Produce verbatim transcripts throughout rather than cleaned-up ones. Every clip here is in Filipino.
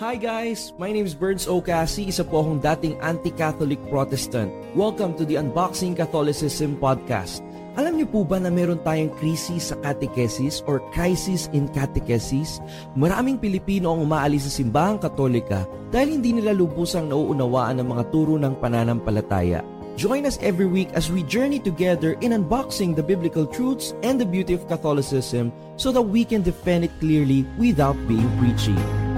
Hi guys! My name is Burns Ocassi, isa po akong dating anti-Catholic Protestant. Welcome to the Unboxing Catholicism Podcast. Alam niyo po ba na meron tayong krisis sa catechesis or crisis in catechesis? Maraming Pilipino ang umaalis sa simbahang Katolika dahil hindi nila lubusang nauunawaan ang mga turo ng pananampalataya. Join us every week as we journey together in unboxing the biblical truths and the beauty of Catholicism so that we can defend it clearly without being preachy.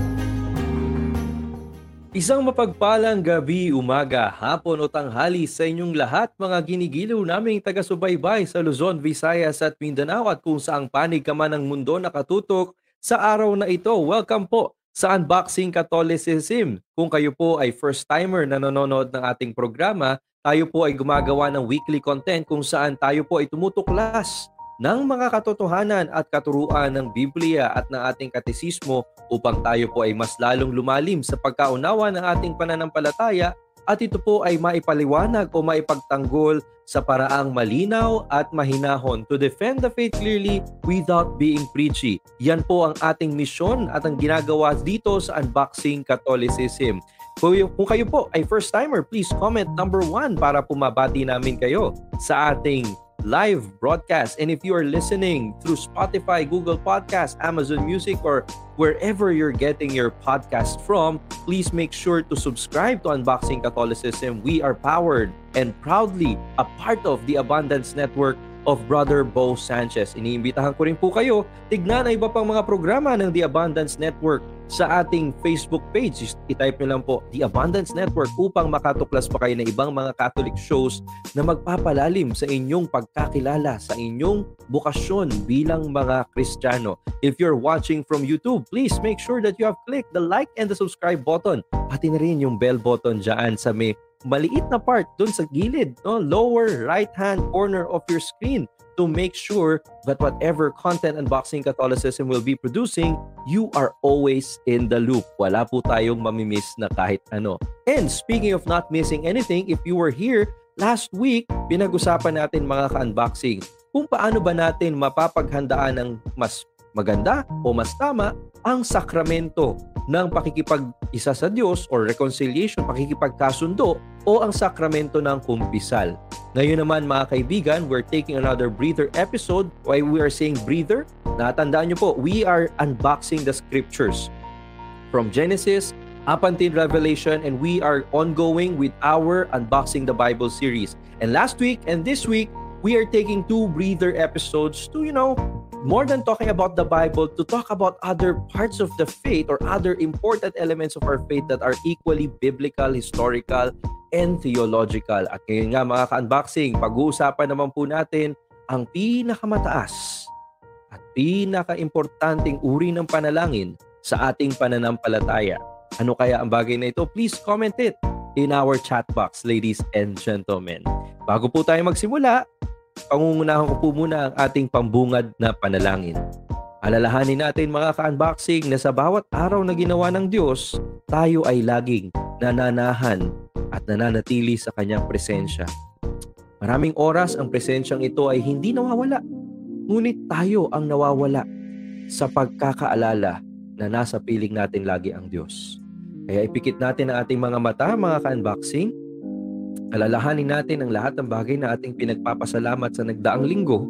Isang mapagpalang gabi, umaga, hapon o tanghali sa inyong lahat mga ginigiliw naming taga-subaybay sa Luzon, Visayas at Mindanao at kung saang panig ka man ng mundo nakatutok sa araw na ito. Welcome po sa Unboxing Catholicism. Kung kayo po ay first-timer na nanonood ng ating programa, tayo po ay gumagawa ng weekly content kung saan tayo po ay tumutuklas ng mga katotohanan at katuruan ng Biblia at ng ating katesismo upang tayo po ay mas lalong lumalim sa pagkaunawa ng ating pananampalataya at ito po ay maipaliwanag o maipagtanggol sa paraang malinaw at mahinahon to defend the faith clearly without being preachy. Yan po ang ating misyon at ang ginagawa dito sa Unboxing Catholicism. Kung kayo po ay first-timer, please comment number one para pumabati namin kayo sa ating live broadcast. And if you are listening through Spotify, Google Podcasts, Amazon Music, or wherever you're getting your podcast from, please make sure to subscribe to Unboxing Catholicism. We are powered and proudly a part of the Abundance Network of Brother Bo Sanchez. Iniimbitahan ko rin po kayo, tignan ang iba pang mga programa ng The Abundance Network sa ating Facebook page. I-type nyo lang po The Abundance Network upang makatuklas pa kayo ng ibang mga Catholic shows na magpapalalim sa inyong pagkakilala, sa inyong bukasyon bilang mga Kristiyano. If you're watching from YouTube, please make sure that you have clicked the like and the subscribe button. Pati na rin yung bell button dyan sa may maliit na part dun sa gilid, no? Lower right-hand corner of your screen to make sure that whatever content Unboxing Catholicism will be producing, you are always in the loop. Wala po tayong mamimiss na kahit ano. And speaking of not missing anything, if you were here last week, pinag-usapan natin mga ka-unboxing kung paano ba natin mapapaghandaan ng mas maganda o mas tama ang sakramento ng pakikipag-isa sa Diyos or reconciliation, pakikipagkasundo o ang sakramento ng kumpisal. Ngayon naman mga kaibigan, we're taking another breather episode. Why we are saying breather? Natandaan nyo po, we are unboxing the scriptures from Genesis up until Revelation, and we are ongoing with our Unboxing the Bible series. And last week and this week, we are taking two breather episodes to, you know, more than talking about the Bible, to talk about other parts of the faith or other important elements of our faith that are equally biblical, historical, and theological. At ngayon nga mga ka-unboxing, pag-uusapan naman po natin ang pinakamataas at pinaka-importanting uri ng panalangin sa ating pananampalataya. Ano kaya ang bagay na ito? Please comment it in our chat box, ladies and gentlemen. Bago po tayo magsimula, pangungunahan ko po muna ang ating pambungad na panalangin. Alalahanin natin mga ka-unboxing na sa bawat araw na ginawa ng Diyos, tayo ay laging nananahan at nananatili sa Kanyang presensya. Maraming oras ang presensyang ito ay hindi nawawala. Ngunit tayo ang nawawala sa pagkakaalala na nasa piling natin lagi ang Diyos. Kaya ipikit natin ang ating mga mata, mga ka-unboxing. Alalahanin natin ang lahat ng bagay na ating pinagpapasalamat sa nagdaang linggo.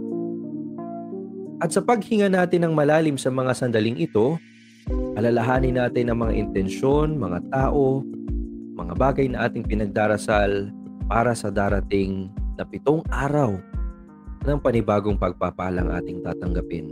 At sa paghinga natin ng malalim sa mga sandaling ito, alalahanin natin ang mga intensyon, mga tao, mga bagay na ating pinagdarasal para sa darating na pitong araw ng panibagong pagpapalang ating tatanggapin.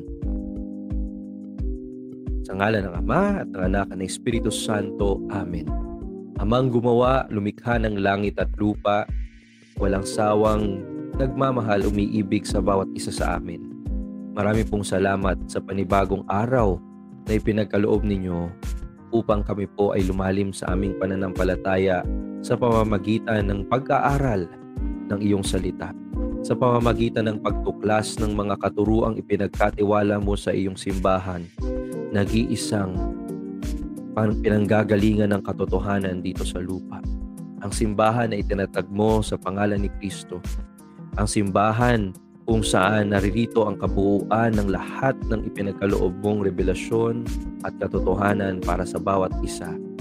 Sa ngalan ng Ama at ng Anak at ng Espiritu Santo. Amen. Amang gumawa, lumikha ng langit at lupa, walang sawang nagmamahal, umiibig sa bawat isa sa amin. Marami pong salamat sa panibagong araw na ipinagkaloob ninyo upang kami po ay lumalim sa aming pananampalataya sa pamamagitan ng pag-aaral ng iyong salita, sa pamamagitan ng pagtuklas ng mga katuruang ipinagkatiwala mo sa iyong simbahan, nag-iisang pinanggagalingan ng katotohanan dito sa lupa. Ang simbahan na itinatag mo sa pangalan ni Kristo. Ang simbahan kung saan naririto ang kabuuan ng lahat ng ipinagkaloob mong revelasyon at katotohanan para sa bawat isa.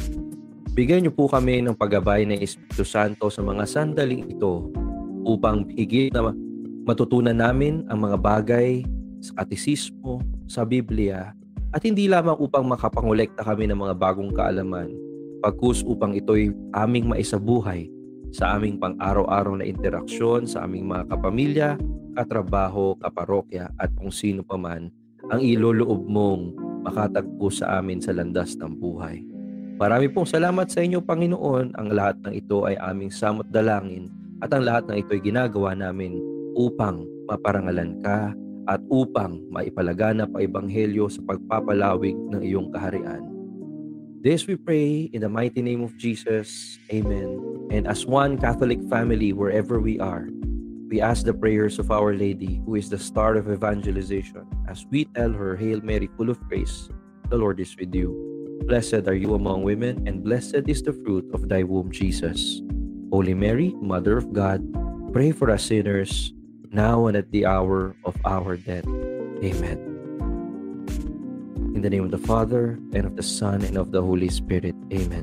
Bigyan niyo po kami ng paggabay ng Espiritu Santo sa mga sandaling ito upang higit na matutunan namin ang mga bagay sa katisismo, sa Biblia, at hindi lamang upang makapangolekta kami ng mga bagong kaalaman, pagkus upang ito'y aming maisabuhay sa aming pang-araw-araw na interaksyon sa aming mga kapamilya, katrabaho, kaparokya, at kung sino pa man ang iloloob mong makatagpo sa amin sa landas ng buhay. Marami pong salamat sa inyo, Panginoon. Ang lahat ng ito ay aming samot dalangin at ang lahat ng ito ay ginagawa namin upang maparangalan ka at upang maipalaganap ang Ebanghelyo sa pagpapalawig ng iyong kaharian. This we pray in the mighty name of Jesus. Amen. And as one Catholic family wherever we are, we ask the prayers of Our Lady, who is the star of evangelization, as we tell her, Hail Mary, full of grace, the Lord is with you. Blessed are you among women, and blessed is the fruit of thy womb, Jesus. Holy Mary, Mother of God, pray for us sinners, now and at the hour of our death. Amen. In the name of the Father, and of the Son, and of the Holy Spirit. Amen.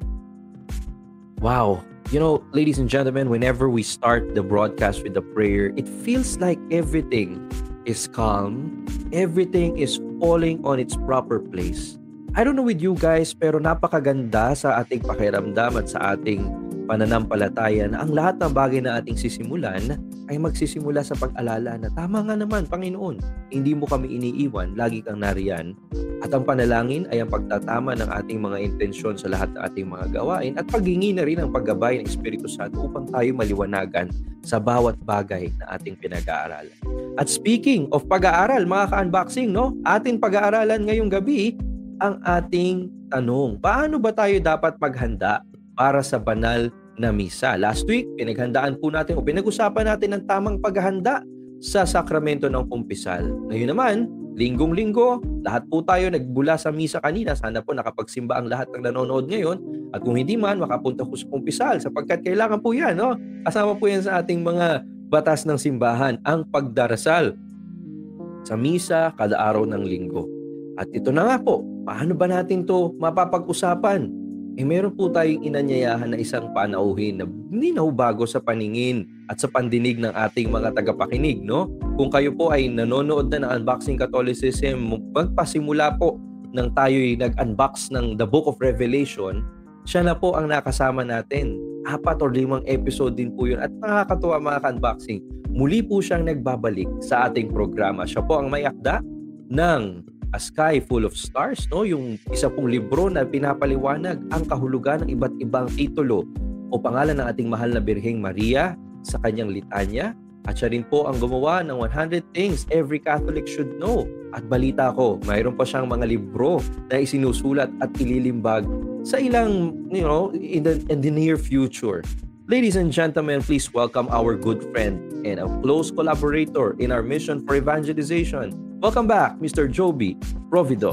Wow. You know, ladies and gentlemen, whenever we start the broadcast with the prayer, it feels like everything is calm. Everything is falling on its proper place. I don't know with you guys, pero napakaganda sa ating pakiramdam at sa ating pananampalataya na ang lahat ng bagay na ating sisimulan ay magsisimula sa pag-alala na tama nga naman, Panginoon, hindi mo kami iniiwan, lagi kang nariyan. At ang panalangin ay ang pagtatama ng ating mga intensyon sa lahat ng ating mga gawain at paghingi na rin ang paggabay ng Espiritu Santo upang tayo maliwanagan sa bawat bagay na ating pinag-aaralan. At speaking of pag-aaral, mga ka-unboxing, no? Ating pag-aaralan ngayong gabi ang ating tanong. Paano ba tayo dapat maghanda para sa banal na misa? Last week, pinaghandaan po natin o pinag-usapan natin ang tamang paghahanda sa sakramento ng kumpisal. Ngayon naman, linggong-linggo, lahat po tayo nagbula sa misa kanina. Sana po nakapagsimba ang lahat ng nanonood ngayon. At kung hindi man, makapunta po sa kumpisal sapagkat kailangan po yan. No? Kasama po yan sa ating mga batas ng simbahan, ang pagdarasal sa misa kada araw ng linggo. At ito na nga po, paano ba natin to mapapag-usapan? Eh meron po tayong inanyayahan na isang panauhin na hindi na bago sa paningin at sa pandinig ng ating mga tagapakinig, no? Kung kayo po ay nanonood na ng Unboxing Catholicism, magpasimula po nang tayo'y nag-unbox ng The Book of Revelation, siya na po ang nakasama natin. Apat o limang episode din po yun at nakakatuwa mga ka-unboxing. Muli po siyang nagbabalik sa ating programa. Siya po ang may akda ng A Sky Full of Stars, no? Yung isa pong libro na pinapaliwanag ang kahulugan ng iba't ibang titulo o pangalan ng ating mahal na Birheng Maria sa kanyang litanya. At siya rin po ang gumawa ng one hundred Things Every Catholic Should Know. At balita ko, mayroon pa siyang mga libro na isinusulat at ililimbag sa ilang, you know, in the, in the near future. Ladies and gentlemen, please welcome our good friend and a close collaborator in our mission for evangelization. Welcome back, Mister Joby Provido.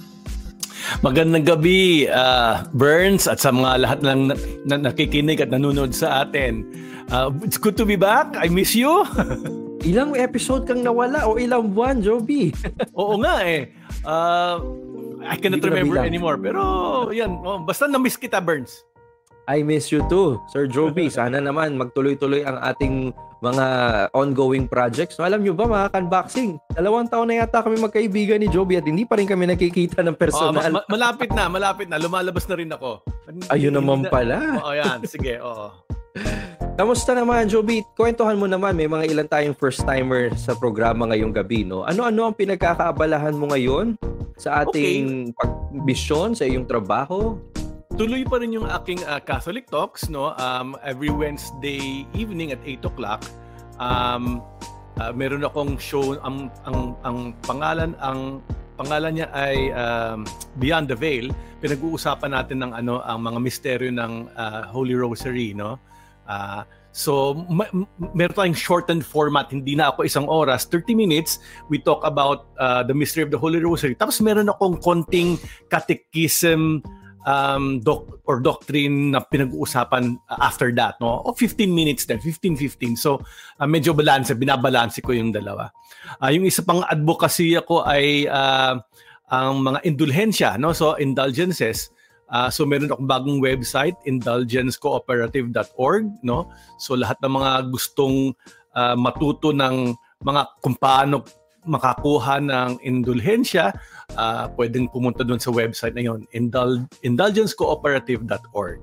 Magandang gabi, uh, Burns, at sa mga lahat ng na, na, nakikinig at nanonood sa atin. Uh, it's good to be back. I miss you. Ilang episode kang nawala o ilang buwan, Joby? Oo nga eh. Uh, I cannot remember anymore. Pero yan, oh, basta na-miss kita, Burns. I miss you too, Sir Joby. Sana naman magtuloy-tuloy ang ating mga ongoing projects. No, alam nyo ba mga ka-unboxing, dalawang taon na yata kami magkaibigan ni Joby at hindi pa rin kami nakikita ng personal. Oh, ma- malapit na, malapit na. Lumalabas na rin ako. Ayun naman pala. Oo, yan. Sige, oo. Kamusta naman, Joby? Kwentuhan mo naman, may mga ilan tayong first-timer sa programa ngayong gabi, no? Ano-ano ang pinagkakaabalahan mo ngayon sa ating okay. pagbisyon sa iyong trabaho? Tuloy pa rin yung aking uh, Catholic Talks, no? Um, every Wednesday evening at eight o'clock. Um, uh, meron akong show, ang, ang, ang pangalan, ang pangalan niya ay um, Beyond the Veil. Pinag-uusapan natin ng ano, ang mga misteryo ng uh, Holy Rosary, no? Uh, so, ma- meron tayong shortened format. Hindi na ako isang oras, thirty minutes. We talk about uh, the mystery of the Holy Rosary. Tapos meron akong konting catechism um doc or doctrine na pinag-uusapan after that, no? O fifteen minutes din, fifteen fifteen. So uh, medyo balance, binabalanse ko yung dalawa. Uh, yung isa pang advocacy ako ay uh, ang mga indulhensya, no? So indulgences. Uh, so meron akong bagong website, indulgence cooperative dot org, no? So lahat ng mga gustong uh, matuto ng mga kung paano makakuha ng indulhensya, uh, pwedeng pumunta doon sa website na yun, indul- indulgence cooperative dot org.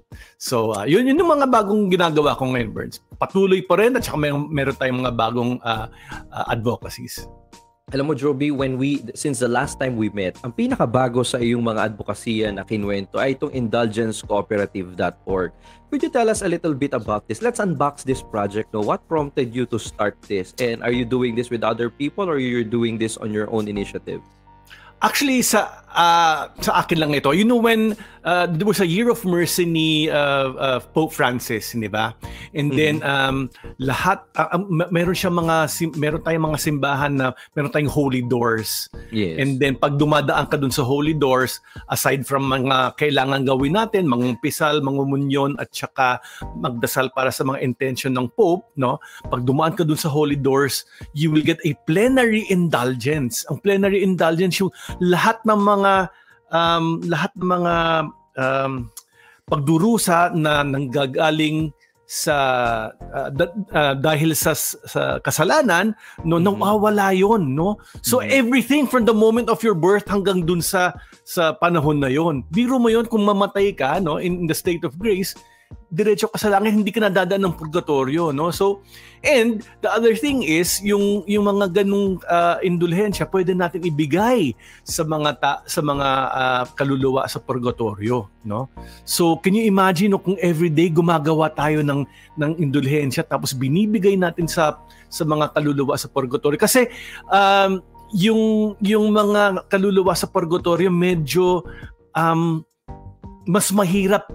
So, uh, yun, yun yung mga bagong ginagawa ko ngayon, Burns. Patuloy pa rin at saka may, meron tayong mga bagong uh, uh, advocacies. Alam mo, Joby, when we, since the last time we met, ang pinakabago sa iyong mga advokasya na kinuwento ay itong indulgence cooperative dot org. Could you tell us a little bit about this? Let's unbox this project. No? What prompted you to start this? And are you doing this with other people or you're doing this on your own initiative? Actually, sa uh, sa akin lang ito. You know, when uh, there was a year of mercy ni uh, uh, Pope Francis, di ba? And mm-hmm. then um, lahat uh, uh, meron siya mga sim- meron tayong mga simbahan na meron tayong holy doors. Yes. And then pag dumadaan ka dun sa holy doors, aside from mga kailangan gawin natin, mangumpisal, mangumunyon at saka magdasal para sa mga intention ng Pope, no? Pag dumaan ka dun sa holy doors, you will get a plenary indulgence. Ang plenary indulgence yung lahat ng mga um, lahat ng mga um, pagdurusa na nanggagaling sa uh, da, uh, dahil sa, sa kasalanan, no, mm-hmm. nawawala yon, no? So mm-hmm. everything from the moment of your birth hanggang dun sa sa panahon na yon. Biro mo yon kung mamatay ka, no, in the state of grace, diretso ka sa langit, hindi ka nadadaan ng purgatorio, no? So, and the other thing is yung yung mga ganung uh, indulhensya pwede natin ibigay sa mga ta- sa mga uh, kaluluwa sa purgatorio, no? So, can you imagine no, kung everyday gumagawa tayo ng ng indulhensya tapos binibigay natin sa sa mga kaluluwa sa purgatorio kasi um, yung yung mga kaluluwa sa purgatorio medyo um, mas mahirap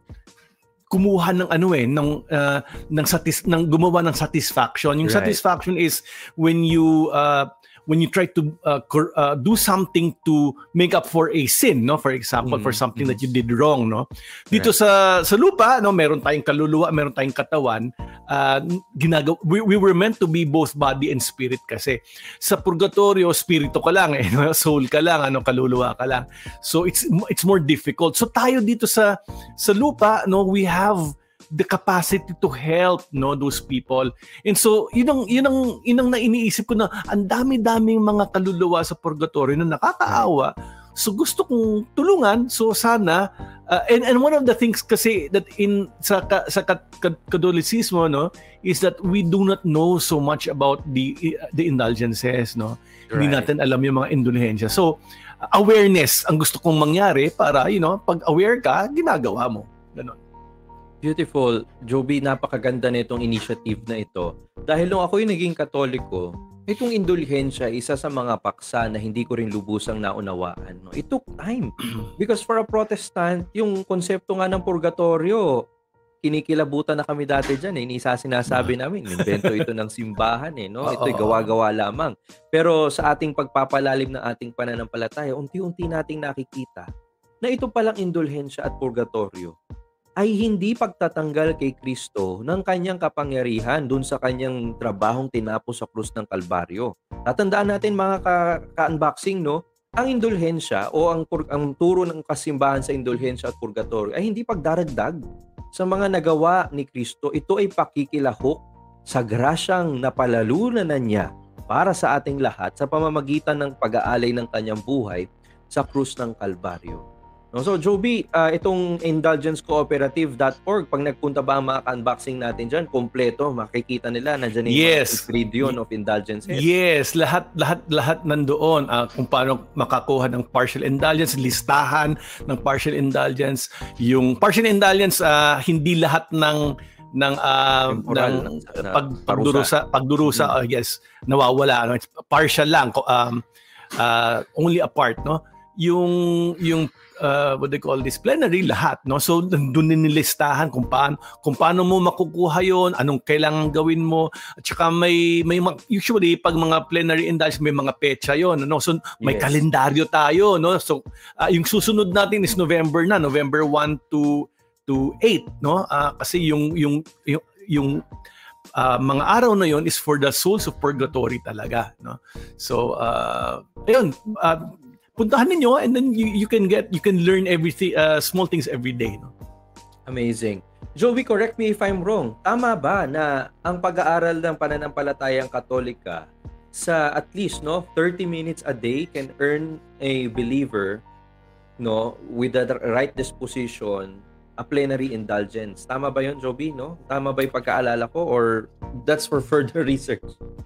kumuha ng ano eh ng uh, ng satis ng gumawa ng satisfaction. Yung right. satisfaction is when you uh, when you try to uh, cor- uh, do something to make up for a sin, no? For example, mm-hmm. for something that you did wrong, no? Dito right. sa sa lupa, no, meron tayong kaluluwa, meron tayong katawan. Uh, ginagawa we, we were meant to be both body and spirit kasi sa purgatorio spirito ka lang eh, no? Soul ka lang, ano, kaluluwa ka lang. So it's it's more difficult. So tayo dito sa sa lupa, no, we have the capacity to help, no, those people. And so yun ang yun ang yun ang nainiisip ko na ang dami-daming mga kaluluwa sa purgatorio na nakakaawa. So gusto kong tulungan. So sana uh, and and one of the things kasi that in sa sa Catholicismo, no, is that we do not know so much about the the indulgences, no. Right. Hindi natin alam yung mga indulhensya. So awareness ang gusto kong mangyari para, you know, pag aware ka, ginagawa mo. Ganon. Beautiful. Joby, napakaganda na itong initiative na ito. Dahil nung ako yung naging Katoliko, itong indulhensya, isa sa mga paksa na hindi ko rin lubusang naunawaan. No? It took time. Because for a Protestant, yung konsepto nga ng purgatorio, kinikilabutan na kami dati dyan. Eh. Inisa sinasabi namin, invento ito ng simbahan. Eh, no? Ito'y gawa-gawa lamang. Pero sa ating pagpapalalim ng ating pananampalataya, unti-unti nating nakikita na ito palang indulhensya at purgatorio ay hindi pagtatanggal kay Kristo ng kanyang kapangyarihan dun sa kanyang trabahong tinapos sa krus ng Kalbaryo. Tatandaan natin mga ka- ka-unboxing, no? Ang indulhensya o ang, pur- ang turo ng kasimbahan sa indulhensya at purgatorio ay hindi pagdaragdag sa mga nagawa ni Kristo. Ito ay pakikilahok sa grasyang napalalunan na niya para sa ating lahat sa pamamagitan ng pag-aalay ng kanyang buhay sa krus ng Kalbaryo. No, so Joby, uh, itong indulgence cooperative dot org, pag nagpunta ba ang mga unboxing natin dyan, kompleto, makikita nila nandiyan yung yes. ingredient of indulgence. Yes, lahat lahat lahat nandoon uh, kung paano makakuha ng partial indulgence, listahan ng partial indulgence. Yung partial indulgence uh, hindi lahat ng ng uh, Temporal, ng ng, pag, pagdurusa pagdurusa mm-hmm. uh, yes, nawawala, no? It's partial lang, um, uh, only a part, no? Yung yung uh, what they call this plenary, lahat, no? So doon din nilistahan kung paano kung paano mo makukuha yon, anong kailangan gawin mo, at saka may may usually pag mga plenary indulgence may mga petsa yon, no? So may yes. kalendaryo tayo, no? So uh, yung susunod natin is November na, November one to to eight, no? Uh, kasi yung yung yung, yung Uh, mga araw na yon is for the souls of purgatory talaga, no? So uh, ayun, uh, puntahan niyo and then you, you can get you can learn everything uh, small things every day, no? Amazing. Joey, correct me if I'm wrong. Tama ba na ang pag-aaral ng pananampalatayang Katolika sa at least no thirty minutes a day can earn a believer no with the right disposition a plenary indulgence? Tama ba 'yon, Joey, no? Tama ba 'yung pagkaalala ko or that's for further research?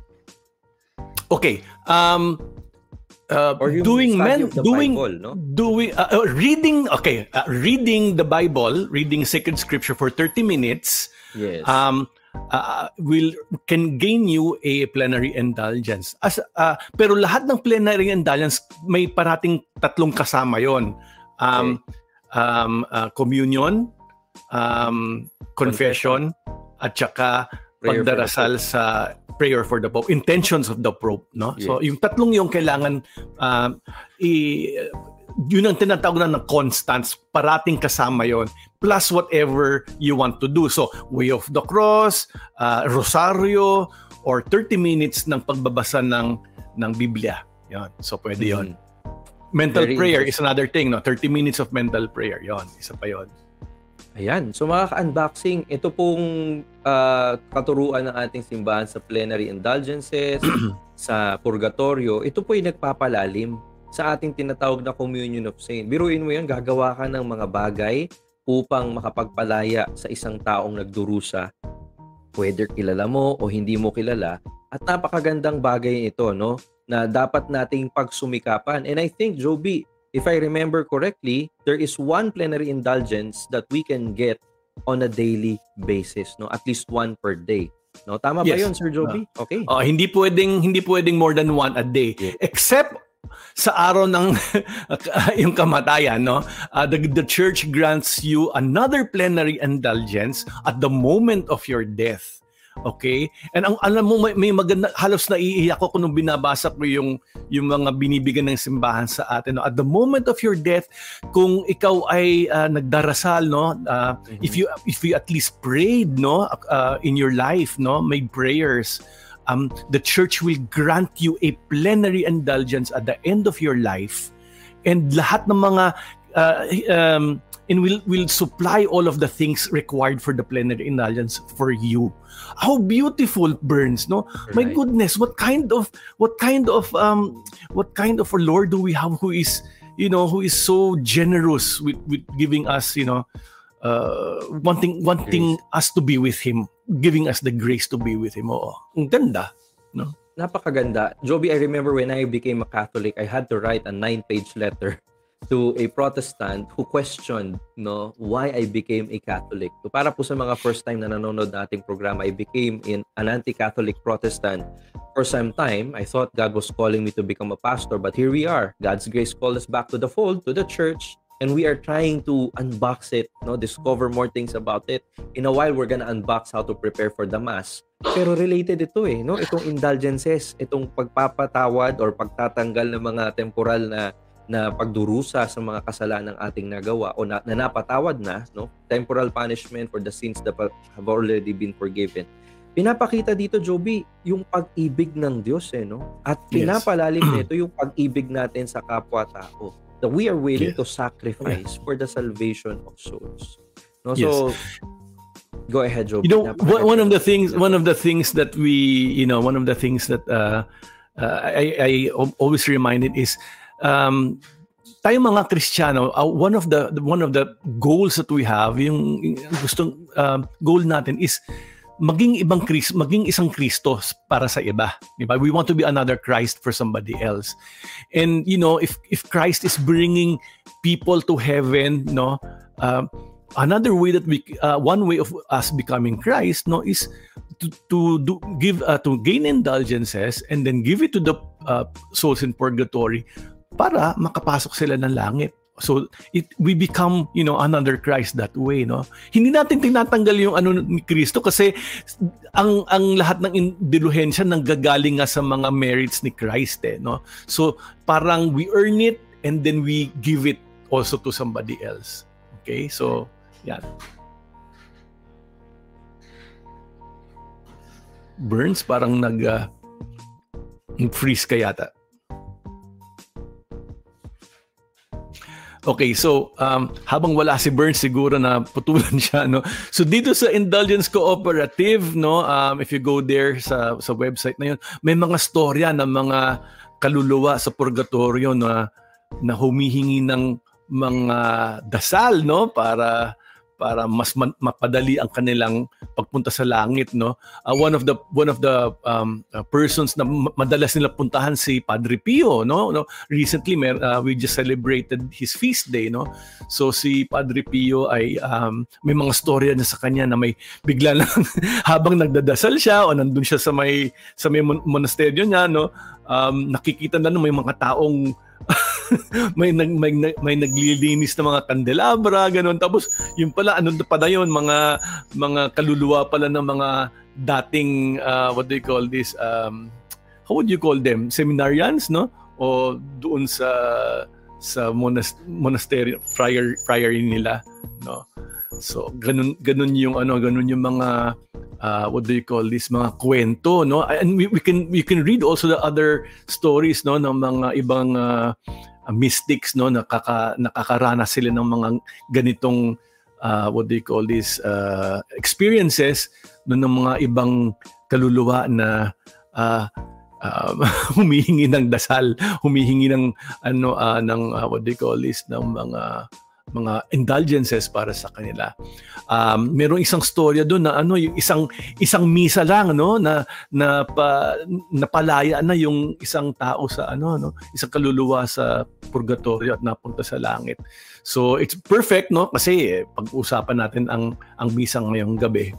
Okay. Um Uh, or yung doing study men of the doing Bible, no? doing uh, uh, reading okay uh, reading the Bible, reading sacred scripture for thirty minutes Yes. um uh, will can gain you a plenary indulgence as uh, pero lahat ng plenary indulgence may parating tatlong kasama yon. um um uh, communion, um confession, at saka Prayer for the pagdarasal sa prayer for the Pope, intentions of the Pope, no? Yes. So yung tatlong yung kailangan uh, i yun ang tinatawag na ng constants, parating kasama yon, plus whatever you want to do. So way of the cross, uh, rosario, or thirty minutes ng pagbabasa ng ng Biblia. Yon. So pwede yon. Mhm. Mental Very prayer is another thing, no? thirty minutes of mental prayer. Yon, isa pa yon. Ayan. So mga ka-unboxing, ito pong uh, katuruan ng ating simbahan sa plenary indulgences, sa purgatorio, ito po ay nagpapalalim sa ating tinatawag na communion of saints. Biruin mo yan, gagawa ka ng mga bagay upang makapagpalaya sa isang taong nagdurusa, whether kilala mo o hindi mo kilala. At napakagandang bagay ito, no? Na dapat nating pagsumikapan. And I think, Joby, if I remember correctly, there is one plenary indulgence that we can get on a daily basis, no? At least one per day. No, tama ba Yes. 'yon, Sir Joby? Okay. Uh, hindi pwedeng hindi pwedeng more than one a day, Yeah. except sa araw ng yung kamatayan, no? Uh, the the church grants you another plenary indulgence at the moment of your death. Okay? And ang alam mo may, may maganda, halos naiiyak ako kung binabasa ko yung yung mga binibigyan ng simbahan sa atin, no? At the moment of your death, kung ikaw ay uh, nagdarasal, no, uh, Mhm. if you if you at least prayed, no, uh, in your life, no, made prayers, um the church will grant you a plenary indulgence at the end of your life, and lahat ng mga uh, um and will will supply all of the things required for the plenary indulgence for you. How beautiful, Burns, no? My Right. goodness, what kind of what kind of um what kind of a Lord do we have who is, you know, who is so generous with with giving us, you know, uh wanting wanting us to be with him, giving us the grace to be with him. Oh, ang ganda, no? Napakaganda. Joby, I remember when I became a Catholic, I had to write a nine-page letter to a Protestant who questioned, no, why I became a Catholic. So para po sa mga first time na nanonood na ating programa, I became in an anti-Catholic Protestant for some time. I thought God was calling me to become a pastor, but here we are. God's grace called us back to the fold, to the church, and we are trying to unbox it, no, discover more things about it. In a while, we're gonna unbox how to prepare for the Mass. Pero related ito eh, no? Itong indulgences, itong pagpapatawad or pagtatanggal ng mga temporal na na pagdurusa sa mga kasalanan ng ating nagawa o na, na napatawad na, no? Temporal punishment for the sins that have already been forgiven. Pinapakita dito, Joby, yung pag-ibig ng Diyos eh, no? At Yes. pinapalalim nito yung pag-ibig natin sa kapwa-tao. That we are willing Yes. to sacrifice for the salvation of souls. No, so go ahead, Joby. You know, one, one of the things, Napakaganda. one of the things that we, you know, one of the things that uh, uh, I, I always reminded is, um, tayo mga Kristiyano, uh, one of the one of the goals that we have, yung, yung gustong uh, goal natin is maging ibang Kristo, maging isang Kristo para sa iba, di ba? We want to be another Christ for somebody else. And you know, if if Christ is bringing people to heaven, no, uh, another way that we uh, one way of us becoming Christ, no, is to to do give uh, to gain indulgences and then give it to the uh, souls in purgatory para makapasok sila ng langit. So it we become, you know, another Christ that way, no? Hindi natin tinatanggal yung ano ni Kristo kasi ang ang lahat ng indulhensya nanggagaling nga sa mga merits ni Christ, eh, no? So parang we earn it and then we give it also to somebody else. Okay? So yan. Burns, parang nag uh, freeze ka yata. Okay, so um, habang wala si Burns, siguro na putulan siya, no? So dito sa Indulgence Cooperative, no, um, if you go there sa sa website na yun, may mga storya ng mga kaluluwa sa purgatorio na na humihingi ng mga dasal, no, para para mas man, mapadali ang kanilang pagpunta sa langit, no. Uh, one of the one of the um, uh, persons na madalas nila puntahan si Padre Pio, no. no recently mer- uh, we just celebrated his feast day, no. So si Padre Pio ay um, may mga storya na sa kanya na may bigla lang habang nagdadasal siya o nandun siya sa may sa may mon- monasteryo niya, no, um, nakikita na no, may mga taong may nag may, may naglilinis ng mga kandelabra, ganun. Tapos yung pala ano pa na yun, mga mga kaluluwa pala ng mga dating uh, what do you call this, um how would you call them, seminarians, no, o doon sa sa monas- monastery friar friary nila, no. So ganun ganun yung ano ganun yung mga uh, what do you call this, mga kwento, no. And we, we can we can read also the other stories, no, ng mga ibang uh, mystics, no, nakaka nakakaranas sila ng mga ganitong uh, what do you call this, uh, experiences, no, ng mga ibang kaluluwa na uh, uh, humihingi ng dasal, humihingi ng ano uh, ng uh, what do you call this, ng mga mga indulgences para sa kanila. Um, merong isang storya doon na ano, yung isang isang misa lang, no, na na pa, napalaya na yung isang tao sa ano, no, isang kaluluwa sa purgatorio at napunta sa langit. So it's perfect, no, kasi eh, pag-usapan natin ang ang misa ngayong gabi.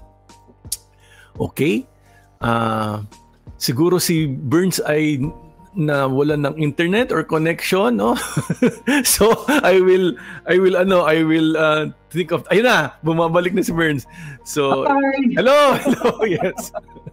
Okay? Uh, siguro si Burns ay na wala ng internet or connection, no. So I will I will ano I will uh, think of, ayun na, bumabalik na si Burns. So Hi. hello hello yes.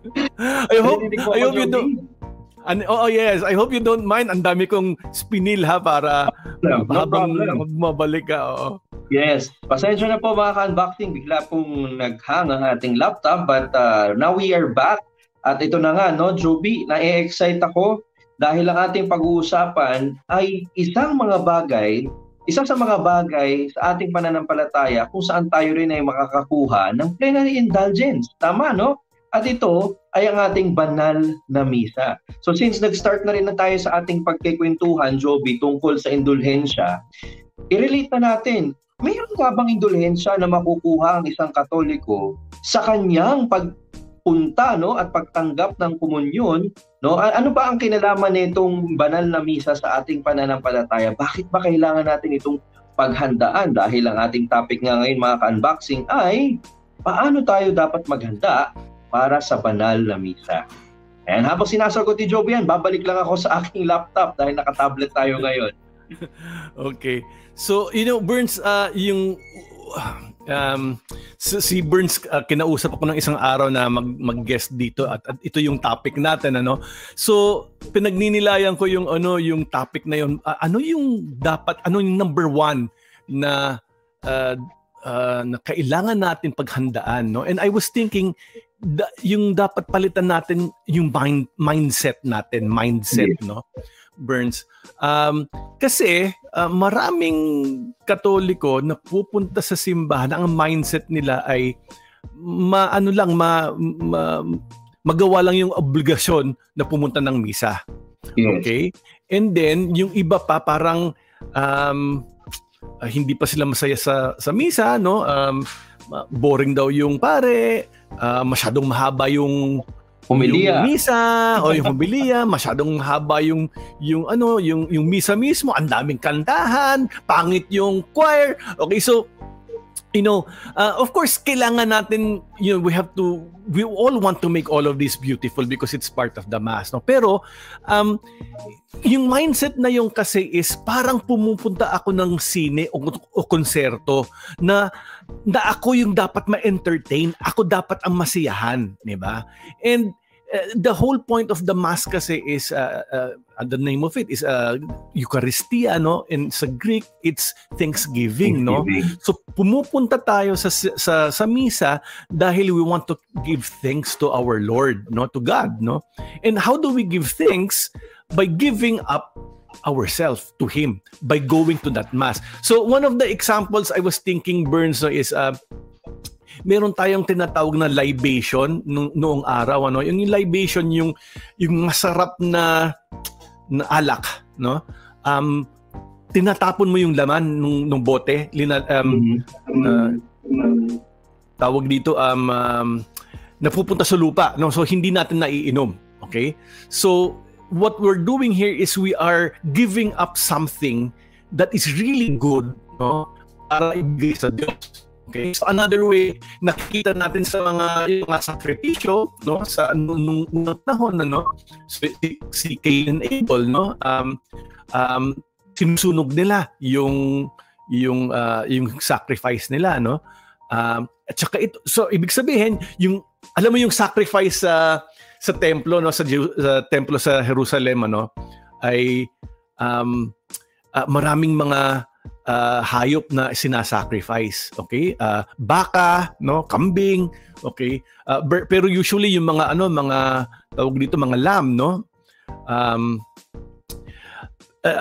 I hope I hope you don't and oh, oh yes, I hope you don't mind, ang dami kong spinil ha para No, no habang problem. bumabalik ka. Oo. Yes, pasensya na po mga ka-unboxing, bigla pong nag-hang ang ating laptop, but uh, now we are back. At ito na nga, no, Joby, na-excite ako dahil ang ating pag-uusapan ay isang mga bagay, isang sa mga bagay sa ating pananampalataya kung saan tayo rin ay makakakuha ng plenary indulgence. Tama, no? At ito ay ang ating banal na misa. So since nag-start na rin na tayo sa ating pagkikwentuhan, Joby, tungkol sa indulhensya, i-relate na natin, mayroon ka bang indulhensya na makukuha ang isang Katoliko sa kanyang pag punta, no, at pagtanggap ng komunyon, no? Ano ba ang kinalaman nitong banal na misa sa ating pananampalataya? Bakit ba kailangan natin itong paghandaan? Dahil ang ating topic nga ngayon, mga ka-unboxing, ay paano tayo dapat maghanda para sa banal na misa? And habang sinasagot ni Joby yan, babalik lang ako sa aking laptop dahil naka-tablet tayo ngayon. Okay. So, you know, Burns, uh, yung um, si, si Burns, uh, kinausap ako ng isang araw na mag, mag-guest dito at, at ito yung topic natin, ano. So, pinagninilayan ko yung ano, yung topic na yun. Uh, ano yung dapat, ano yung number one na uh, uh, na kailangan natin paghandaan, no? And I was thinking, da, yung dapat palitan natin yung mind, mindset natin, mindset, yeah. No? Burns. Um, kasi uh, maraming Katoliko na pupunta sa simbahan, ang mindset nila ay maano lang, ma, ma, magawa lang yung obligasyon na pumunta ng misa. Yes. Okay? And then, yung iba pa parang um, uh, hindi pa sila masaya sa, sa misa, no? Um, boring daw yung pare, uh, masyadong mahaba yung Homilia. Yung misa o yung homilia, masyadong haba yung yung ano, yung yung misa mismo, ang daming kantahan, pangit yung choir. Okay, so you know, uh, of course kailangan natin, you know, we have to, we all want to make all of this beautiful because it's part of the mass, no? Pero um yung mindset na yung kasi is parang pumupunta ako ng sine o, o konserto na na ako yung dapat ma-entertain, ako dapat ang masiyahan, di ba? And uh, the whole point of the mass kasi is uh, uh, the name of it is uh, Eucharistia, no? And sa Greek it's Thanksgiving, no? So pumupunta tayo sa sa sa misa dahil we want to give thanks to our Lord, no? To God, no? And how do we give thanks? By giving up ourselves to Him by going to that Mass. So one of the examples I was thinking, Burns, no, is uh, meron tayong tinatawag na libation nung, noong araw. Ano? Yung libation, yung, yung masarap na, na alak. No? Um, tinatapon mo yung laman nung, nung bote. Lina, um, uh, tawag dito, um, um, napupunta sa lupa. No? So hindi natin naiinom. Okay? So what we're doing here is we are giving up something that is really good, no, para ibigay sa Diyos. Okay? So another way, nakikita natin sa mga yung mga sakripisyo, no, sa nung unang panahon, no, si, si Cain and Abel, no, um, um, sinusunog nila yung yung uh, yung sacrifice nila, no. Um, at saka ito, so ibig sabihin, yung alam mo yung sacrifice sa uh, sa templo, no, sa, sa templo sa Jerusalem, ano, ay um, uh, maraming mga uh, hayop na sinasacrifice. Okay? Uh, baka, no, kambing, okay? Uh, pero usually yung mga ano, mga tawag dito mga lamb, no? Um, uh,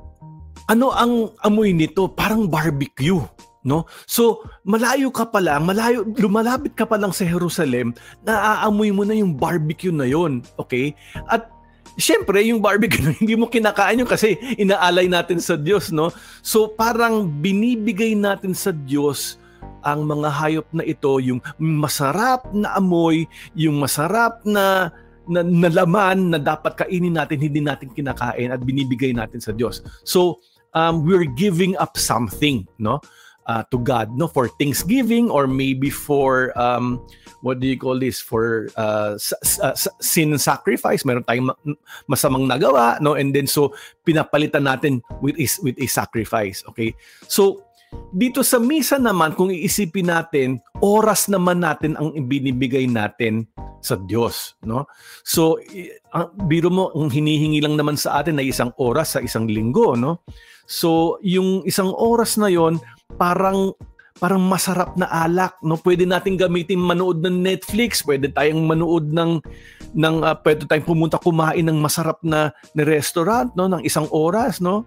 ano ang amoy nito? Parang barbecue. No? So, malayo ka pa lang, malayo, lumalapit ka pa lang sa Jerusalem, naaamoy mo na yung barbecue na yon, okay? At syempre, yung barbecue na hindi mo kinakain yun kasi inaalay natin sa Diyos, no? So, parang binibigay natin sa Diyos ang mga hayop na ito, yung masarap na amoy, yung masarap na na, na laman na dapat kainin natin, hindi natin kinakain at binibigay natin sa Diyos. So, um, we're giving up something, no? Uh, to God, no, for Thanksgiving or maybe for um, what do you call this, for uh, uh, sin sacrifice. Meron tayong masamang nagawa, no, and then so pinapalitan natin with is with a sacrifice. Okay, so dito sa misa naman, kung iisipin natin, oras naman natin ang ibinibigay natin sa Diyos, no. So uh, biro mo, ang hinihingi lang naman sa atin ay isang oras sa isang linggo, no. So yung isang oras na yon, parang parang masarap na alak, no, pwede nating gamitin manood ng Netflix, pwede tayong manood ng ng uh, pwede tayong pumunta kumain ng masarap na na restaurant, no, ng isang oras, no,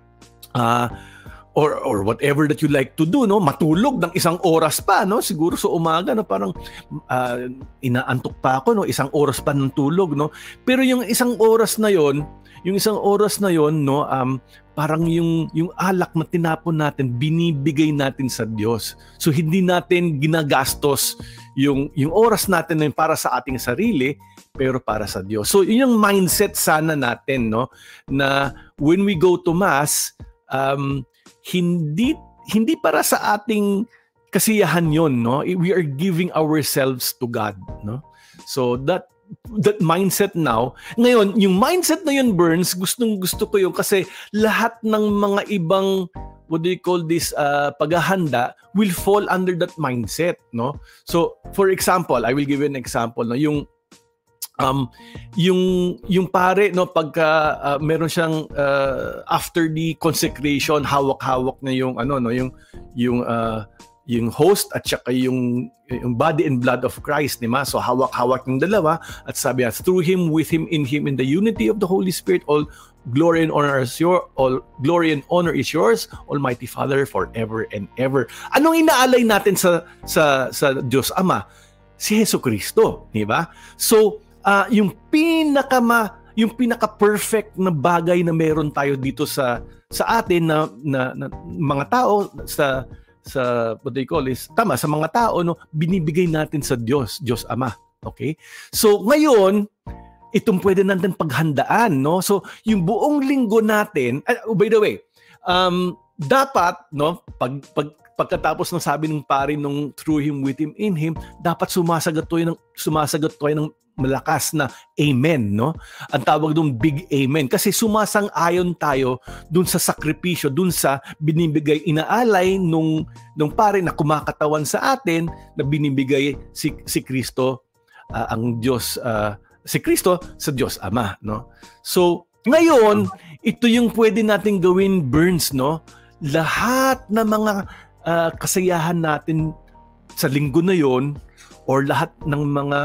uh, or or whatever that you like to do, no, matulog ng isang oras pa, no, siguro sa umaga, no, parang uh, inaantok pa ako, no, isang oras pa ng tulog, no, pero yung isang oras na yon, yung isang oras na yon, no, um parang yung yung alak na tinapon natin, binibigay natin sa Diyos. So hindi natin ginagastos yung yung oras natin na para sa ating sarili, pero para sa Diyos. So yun yung mindset sana natin, no, na when we go to Mass, um hindi hindi para sa ating kasiyahan yon, no. We are giving ourselves to God, no. So that that mindset now. Ngayon, yung mindset na yun, Burns, gustong gusto ko yun kasi lahat ng mga ibang, what do you call this, uh, paghahanda will fall under that mindset, no? So, for example, I will give you an example, no? Yung um yung yung pare, no, pagka uh, meron siyang uh, after the consecration, hawak-hawak na yung ano, no, yung yung uh, yung host at saka yung yung body and blood of Christ, di ba? So hawak-hawak yung dalawa at sabi niya, through Him, with Him, in Him, in the unity of the Holy Spirit, all glory and honor is yours, all glory and honor is yours, Almighty Father, forever and ever. Anong inaalay natin sa sa sa Diyos Ama? Si Jesucristo, di ba? So uh, yung pinaka yung pinaka-perfect na bagay na meron tayo dito sa sa atin na, na, na mga tao sa sa what they call is tama sa mga tao, no, binibigay natin sa Diyos, Diyos Ama. Okay? So ngayon, itong pwede natin paghandaan, no? So yung buong linggo natin, uh, by the way, um dapat, no, pag, pag pagkatapos ng sabi ng pare nung through Him, with Him, in Him, dapat sumasagot tayo ng sumasagot tayo ng malakas na amen, no? Ang tawag doon big amen kasi sumasang-ayon tayo doon sa sakripisyo, doon sa binibigay, inaalay nung nung pare na kumakatawan sa atin, na binibigay si si Kristo, uh, ang Diyos, uh, si Kristo sa Diyos Ama, no? So ngayon, ito yung pwede nating gawin, Burns, no? Lahat ng mga uh, kasayahan natin sa linggo na yon, or lahat ng mga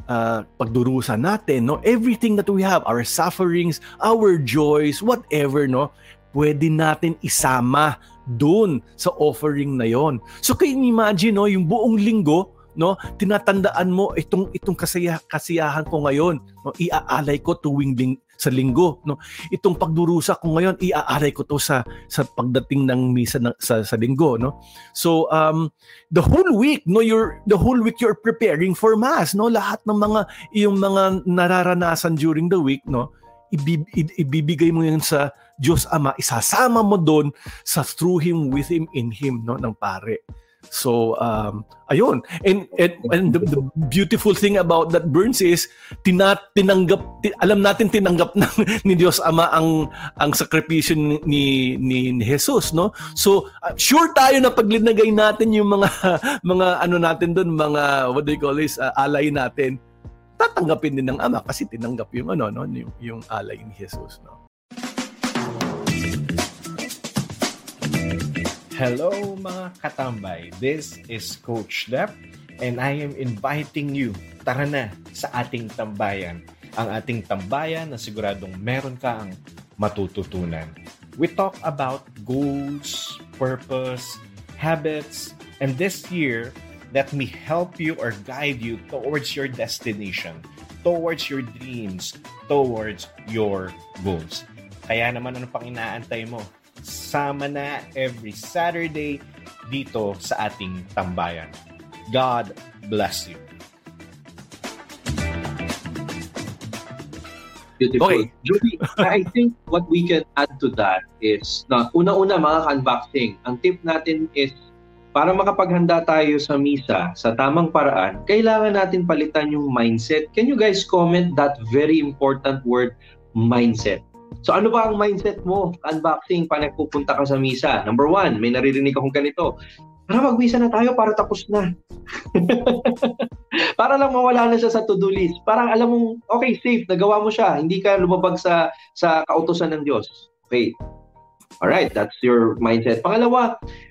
uh, pagdurusa natin, no? Everything that we have, our sufferings, our joys, whatever, no? Pwede natin isama doon sa offering na yon. So can you imagine, no, yung buong linggo, no, tinatandaan mo itong itong kasaya, kasiyahan ko ngayon, no, iaalay ko tuwing ling, sa linggo, no. Itong pagdurusa ko ngayon, iaalay ko to sa sa pagdating ng misa na, sa sa linggo, no. So um the whole week, no, you're the whole week you're preparing for mass, no. Lahat ng mga yung mga nararanasan during the week, no, ibib, ibibigay mo yun sa Diyos Ama, isasama mo doon sa through Him, with Him, in Him, no, ng pare. So, um, ayun. And, and, and the, the beautiful thing about that, Burns, is tinat, tinanggap, tin, alam natin tinanggap ng, ni Diyos Ama ang, ang sakripisyo ni, ni, ni Jesus, no? So, uh, sure tayo na paglinagay natin yung mga, mga ano natin doon, mga, what do you call this, uh, alay natin, tatanggapin din ng Ama kasi tinanggap yung, ano, no? Yung, yung alay ni Jesus, no? Hello mga katambay, this is Coach Dep and I am inviting you, tara na sa ating tambayan. Ang ating tambayan na siguradong meron ka ang matututunan. We talk about goals, purpose, habits, and this year, let me help you or guide you towards your destination, towards your dreams, towards your goals. Kaya naman ano pang inaantay mo? Sama na every Saturday dito sa ating tambayan. God bless you. Beautiful. Okay. Judy, I think what we can add to that is, na una-una mga ka-unboxing, ang tip natin is, para makapaghanda tayo sa misa sa tamang paraan, kailangan natin palitan yung mindset. Can you guys comment that very important word, mindset? So ano ba ang mindset mo, unboxing, pa nagpupunta ka sa misa? Number one, may naririnig akong ganito. Para mag-misa na tayo, para tapos na. Para lang mawala na siya sa to-do list. Parang alam mong, okay, safe, nagawa mo siya. Hindi ka lumabag sa, sa kautusan ng Diyos. Okay. Alright, that's your mindset. Pangalawa,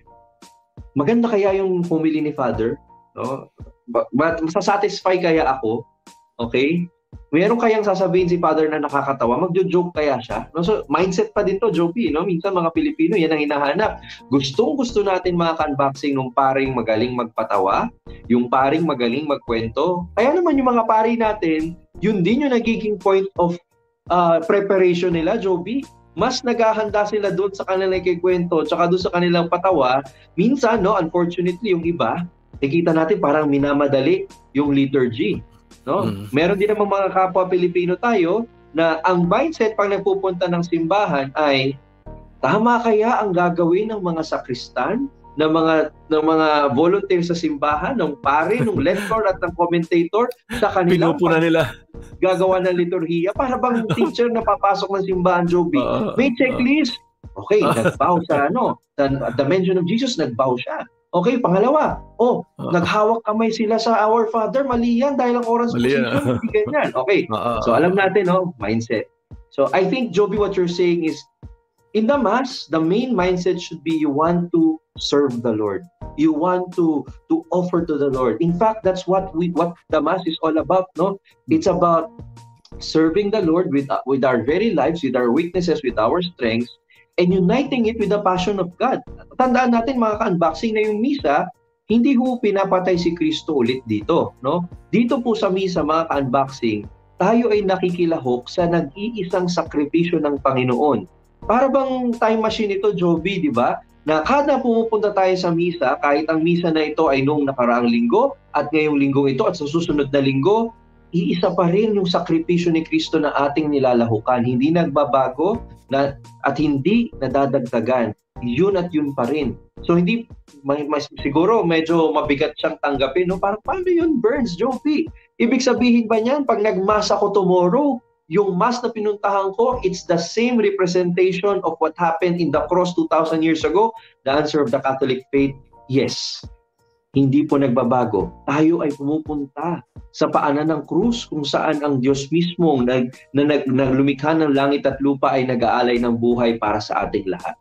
maganda kaya yung pumili ni Father? No? But, but masasatisfy kaya ako? Okay? Meron kayang sasabihin si Father na nakakatawa, magjo-joke kaya siya? No? So, mindset pa din to, Joby. No? Minsan mga Pilipino, yan ang hinahanap. Gustong-gusto natin mga ka-unboxing nung paring magaling magpatawa, yung paring magaling magkwento. Kaya naman yung mga pari natin, yun din yung nagiging point of uh, preparation nila, Joby. Mas naghahanda sila doon sa kanilang kikwento, tsaka doon sa kanilang patawa. Minsan, no, unfortunately, yung iba, nakita natin parang minamadali yung liturgy. No? Mm. Meron din namang mga kapwa Pilipino tayo na ang mindset pag nagpupunta ng simbahan ay tama kaya ang gagawin ng mga sakristan, ng mga ng mga volunteer sa simbahan, ng pare, ng lector at ng commentator sa kanilang pinupuna nila gagawa ng liturhiya para bang teacher na papasok ng simbahan, Joby. Uh, May checklist. Okay, uh, nagbow sa ano, at the mention of Jesus, nagbow siya. Okay, pangalawa, oh, uh, naghawak kamay sila sa Our Father, mali yan dahil ang oras mali yan. Hindi ganyan. Okay, uh, so alam natin, oh, mindset. So I think, Joby, what you're saying is, in the Mass, the main mindset should be you want to serve the Lord. You want to to offer to the Lord. In fact, that's what we what the Mass is all about, no? It's about serving the Lord with uh, with our very lives, with our weaknesses, with our strengths, and uniting it with the passion of God. Tandaan natin mga ka-unboxing na yung misa, hindi ho pinapatay si Kristo ulit dito, no? Dito po sa misa mga ka-unboxing, tayo ay nakikilahok sa nag-iisang sakripisyo ng Panginoon. Para bang time machine ito, Joby, di ba? Na kada pumupunta tayo sa misa, kahit ang misa na ito ay noong nakaraang linggo at ngayong linggong ito at sa susunod na linggo, iisa pa rin yung sakripisyo ni Kristo na ating nilalahukan. Hindi nagbabago na, at hindi nadadagdagan. Yun at yun pa rin. So hindi, may, may, siguro medyo mabigat siyang tanggapin. No? Parang paano yun, Burns, Joby? Ibig sabihin ba niyan, pag nag-mass ako tomorrow, yung mass na pinuntahan ko, it's the same representation of what happened in the cross two thousand years ago? The answer of the Catholic faith, yes. Hindi po nagbabago. Tayo ay pumupunta sa paanan ng krus kung saan ang Diyos mismo nag, na nag, naglumikha ng langit at lupa ay nag-aalay ng buhay para sa ating lahat.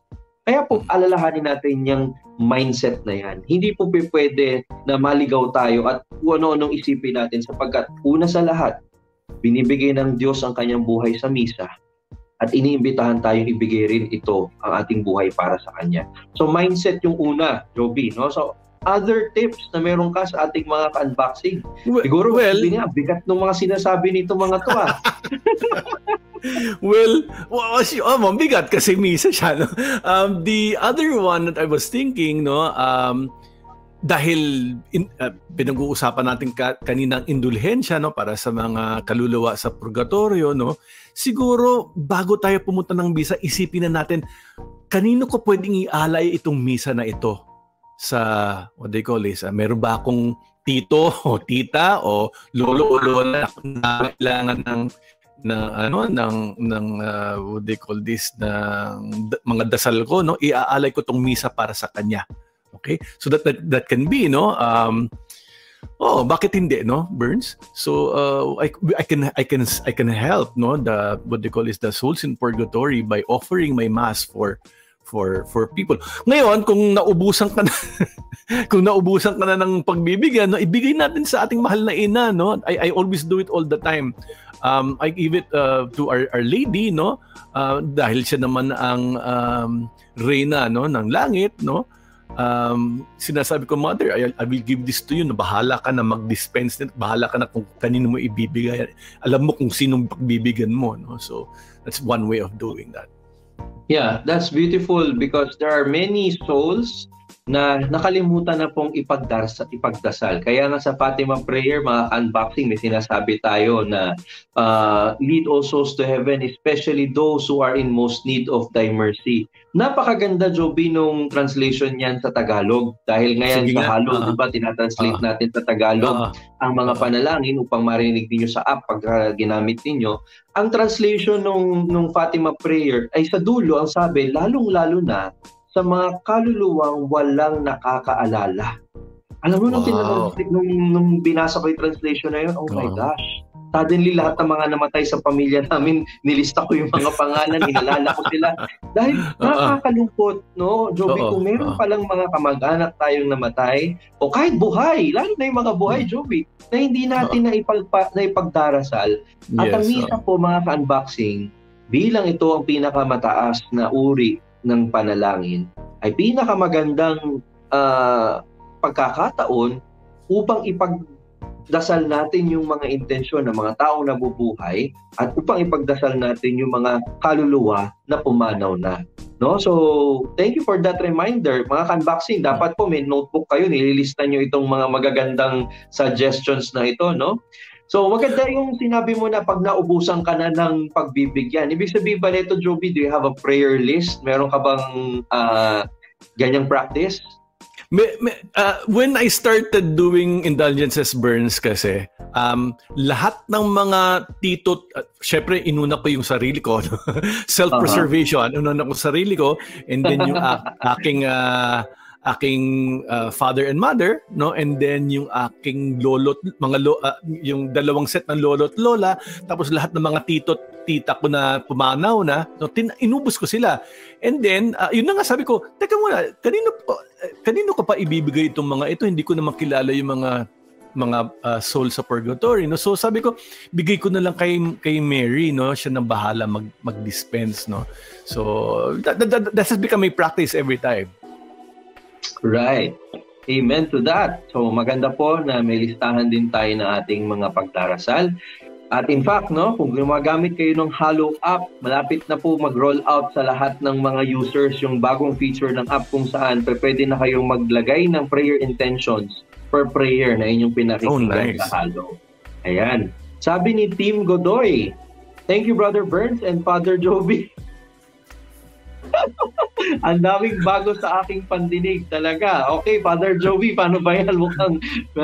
Kaya po alalahanin natin yung mindset na yan. Hindi po pwede na maligaw tayo at kung ano-anong isipin natin sapagkat una sa lahat, binibigay ng Diyos ang kanyang buhay sa misa at iniimbitahan tayong ibigay rin ito ang ating buhay para sa Kanya. So mindset yung una, Joby, no? So other tips na meron ka sa ating mga ka-unboxing. Siguro, well, sabi niya, bigat ng mga sinasabi nito mga to ah. well, well oh, mabigat kasi misa siya. No? Um, the other one that I was thinking, no, um, dahil in, uh, pinag-uusapan natin ka, kaninang indulhensya, no, para sa mga kaluluwa sa purgatorio, no, siguro bago tayo pumunta ng misa, isipin na natin kanino ko pwedeng ialay itong misa na ito sa what they call this, uh, meron ba akong tito o tita o lolo o lola na kailangan ng ng ano ng ng uh, what they call this ng d- mga dasal ko, no, iaalay ko tong misa para sa kanya. Okay, so that that, that can be, no, um oh, bakit hindi, no, Burns? So uh, I I can I can I can help, no, the what they call is the souls in purgatory by offering my mass for for for people. Ngayon, kung naubusan ka na kung naubusan ka na ng pagbibigyan, no, ibigay natin sa ating mahal na ina, no. I I always do it all the time. Um, I give it uh, to our our lady, no, uh, dahil siya naman ang um, reyna, no, ng langit, no. Um, sinasabi ko, Mother, I, I will give this to you, no, bahala ka na mag-dispense nito, bahala ka na kung kanino mo ibibigay. Alam mo kung sinong pagbibigyan mo, no. So that's one way of doing that. Yeah, that's beautiful because there are many souls na nakalimutan na pong ipagdasal, ipagdasal. Kaya nga sa Fatima Prayer, mga unboxing, may sinasabi tayo na uh, lead all souls to heaven, especially those who are in most need of thy mercy. Napakaganda, Joby, nung translation niyan sa Tagalog. Dahil ngayon Sige sa nga. halo, Uh-huh. diba, tinatranslate Uh-huh. natin sa Tagalog Uh-huh. ang mga panalangin upang marinig ninyo sa app pag uh, ginamit ninyo. Ang translation nung, nung Fatima Prayer ay sa dulo, ang sabi, lalong-lalo na sa mga kaluluwang walang nakakaalala. Alam mo, nung, Wow. tinanong, nung, nung binasa ko yung translation na yun, oh my Uh-huh. gosh. Suddenly, lahat ng mga namatay sa pamilya namin, nilista ko yung mga pangalan, inalala ko sila. Dahil nakakalungkot, no? Joby, Oo, kung meron oo. palang mga kamag-anak tayong namatay, o kahit buhay, lalo na yung mga buhay, Joby, na hindi natin naipagpa, naipagdarasal. At ang Yes, misa po, mga ka-unboxing, bilang ito ang pinakamataas na uri ng panalangin, ay pinakamagandang uh, pagkakataon upang ipagdasal natin yung mga intensyon ng mga taong nabubuhay at upang ipagdasal natin yung mga kaluluwa na pumanaw na. No? So, thank you for that reminder. Mga ka-unboxing, dapat po may notebook kayo, nililista nyo itong mga magagandang suggestions na ito, no? So, maganda yung sinabi mo na pag naubusan ka na ng pagbibigyan. Ibig sabihin ba nito, Joby, do you have a prayer list? Meron ka bang uh, ganyang practice? May, may, uh, when I started doing indulgences, Burns, kasi um, lahat ng mga tito, uh, syempre inuna ko yung sarili ko, no? Self-preservation, uh-huh. Inuna ko sarili ko, and then yung uh, aking uh, aking uh, father and mother, no, and then yung aking lolo, mga lo, uh, yung dalawang set ng lolo at lola, tapos lahat ng mga tito tita ko na pumanaw na, no, tin- inubos ko sila. And then uh, yun na nga, sabi ko, teka muna, kanino pa, kanino ko pa ibibigay itong mga ito? Hindi ko na makilala yung mga mga uh, soul sa purgatory, no. So sabi ko, bigay ko na lang kay kay Mary, no, siya nang bahala mag mag-dispense, no. So that, that, that has become a practice every time. Right. Amen to that. So maganda po na may listahan din tayo ng ating mga pagdarasal. At in fact, no, kung gumagamit kayo ng Halo app, malapit na po mag-roll out sa lahat ng mga users yung bagong feature ng app kung saan pwede na kayong maglagay ng prayer intentions per prayer na inyong pinakikinggan Oh, nice. sa Halo. Ayan. Sabi ni Team Godoy, thank you Brother Burns and Father Joby. Ang daming bago sa aking pandinig talaga. Okay, Father Joby, paano ba yan? Mukhang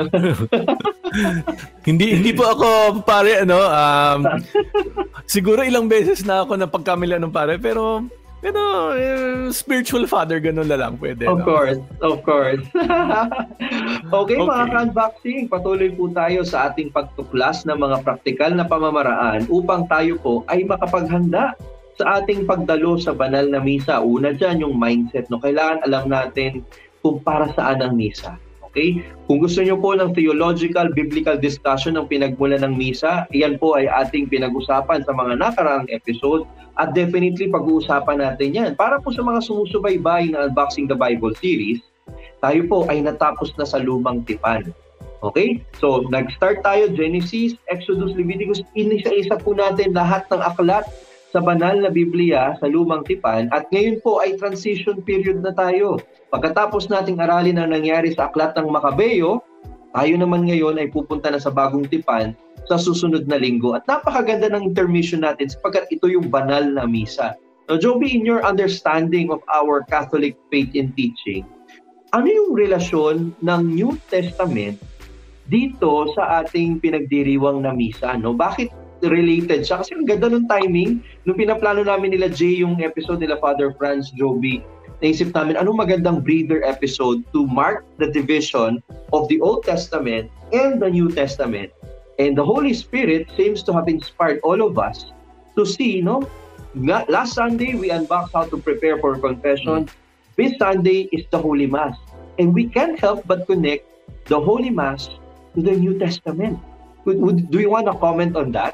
hindi hindi po ako pare, ano, um, siguro ilang beses na ako napagkamila ng pare, pero pero eh, spiritual father, ganun na lang pwede. Of no? course, of course. Okay, Okay. mga ka-unboxing, patuloy po tayo sa ating pagtuklas ng mga praktikal na pamamaraan upang tayo po ay makapaghanda sa ating pagdalo sa banal na misa. Una dyan, yung mindset. No? Kailangan alam natin kung para saan ang misa. Okay? Kung gusto nyo po ng theological, biblical discussion ng pinagmula ng misa, iyan po ay ating pinag-usapan sa mga nakaraang episode at definitely pag-uusapan natin yan. Para po sa mga sumusubaybay na Unboxing the Bible series, tayo po ay natapos na sa lumang tipan. Okay? So, nag-start tayo, Genesis, Exodus, Leviticus, inisa-isa po natin lahat ng aklat sa banal na Biblia sa lumang tipan at ngayon po ay transition period na tayo. Pagkatapos nating aralin ang nangyari sa aklat ng Makabeo, tayo naman ngayon ay pupunta na sa bagong tipan sa susunod na linggo. At napakaganda ng intermission natin sapagkat ito yung banal na misa. Now, Joby, in your understanding of our Catholic faith and teaching, ano yung relasyon ng New Testament dito sa ating pinagdiriwang na misa? No? Bakit related siya? Kasi ang ganda ng timing. Nung pinaplano namin nila Jay yung episode nila Father Franz, Joby, naisip namin anong magandang breeder episode to mark the division of the Old Testament and the New Testament. And the Holy Spirit seems to have inspired all of us to see, no? Last Sunday, we unboxed how to prepare for confession. This Sunday is the Holy Mass. And we can't help but connect the Holy Mass to the New Testament. Would, would, do you want to comment on that?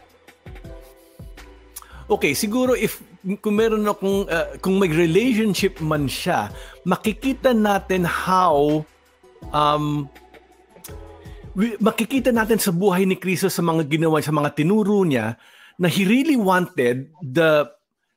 Okay, siguro if kung meron akong uh, kung may relationship man siya, makikita natin how um we, makikita natin sa buhay ni Kristo sa mga ginawa, sa mga tinuro niya na he really wanted the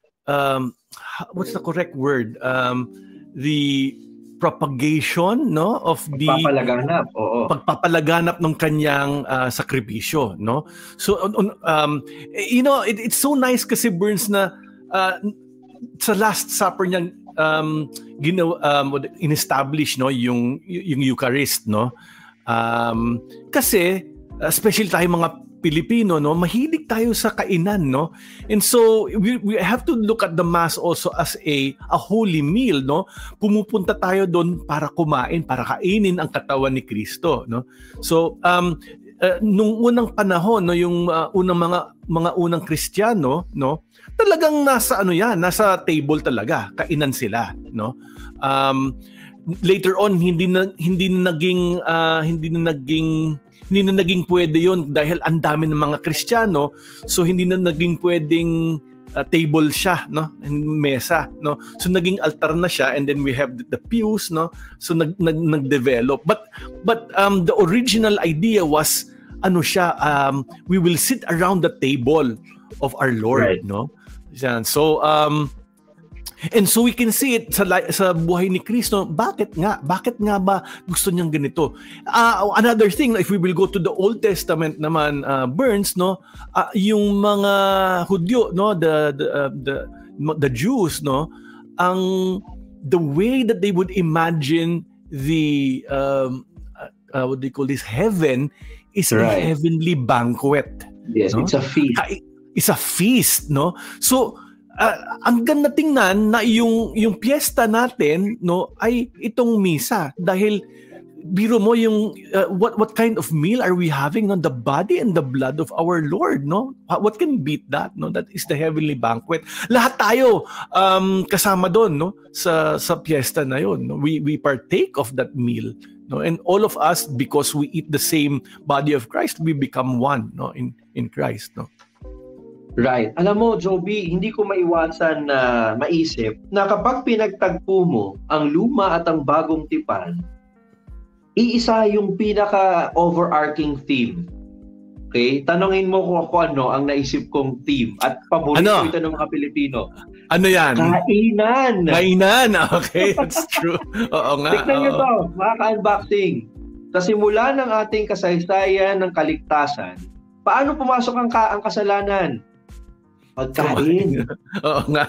um what's the correct word? Um the propagation, no, of the pagpapalaganap, oo. Pagpapalaganap ng kanyang uh, sakripisyo, no? So um you know, it, it's so nice kasi Burns na uh, sa Last Supper niya um ginawa um in-establish, no, yung yung Eucharist, no? Um kasi especially tayo mga Pilipino, no, mahilig tayo sa kainan, no, and so we we have to look at the Mass also as a a holy meal, no. Pumupunta tayo doon para kumain, para kainin ang katawan ni Kristo, no. So um uh, nung unang panahon, no, yung uh, unang mga mga unang Kristiyano, no, talagang nasa ano yan, nasa table talaga, kainan sila, no. Um later on hindi na hindi na naging uh, hindi na naging hindi na naging pwede yon dahil ang dami ng mga Kristiyano, so hindi na naging pwedeng uh, table siya, no, mesa, no, so naging altar na siya, and then we have the, the pews, no, so nag, nag nag-develop, but but um the original idea was ano siya, um we will sit around the table of our Lord, right, no. Yan. So um and so we can see it sa sa buhay ni Kristo. Bakit nga? Bakit nga ba gusto niyang ganito? Uh, another thing, if we will go to the Old Testament naman, uh, Burns, no, uh, yung mga Hudyo, no, the the uh, the the Jews, no, ang the way that they would imagine the um uh, uh, what they call this heaven is right, a heavenly banquet. Yes, no? It's a feast. It's a feast, no? So Uh, ang ganda tingnan na yung yung piyesta natin, no, ay itong misa, dahil biro mo yung uh, what what kind of meal are we having, no? The body and the blood of our Lord, no? What can beat that, no? That is the heavenly banquet. Lahat tayo um kasama doon, no, sa sa piyesta na yon, no? We we partake of that meal, no? And all of us, because we eat the same body of Christ, we become one, no, in in Christ, no. Right. Alam mo, Joby, hindi ko maiwasan na maisip na kapag pinagtagpo mo ang luma at ang bagong tipan, iisa yung pinaka-overarching theme. Okay? Tanungin mo ko kung ano ang naisip kong theme at paborito ano? Ito ng mga Pilipino. Ano yan? Kainan! Kainan! Okay, that's true. Oo nga. Tignan nyo to, mga ka-unboxing. Sa simula ng ating kasaysayan ng kaligtasan, paano pumasok ang, ka- ang kasalanan? Pagkain. Oo nga.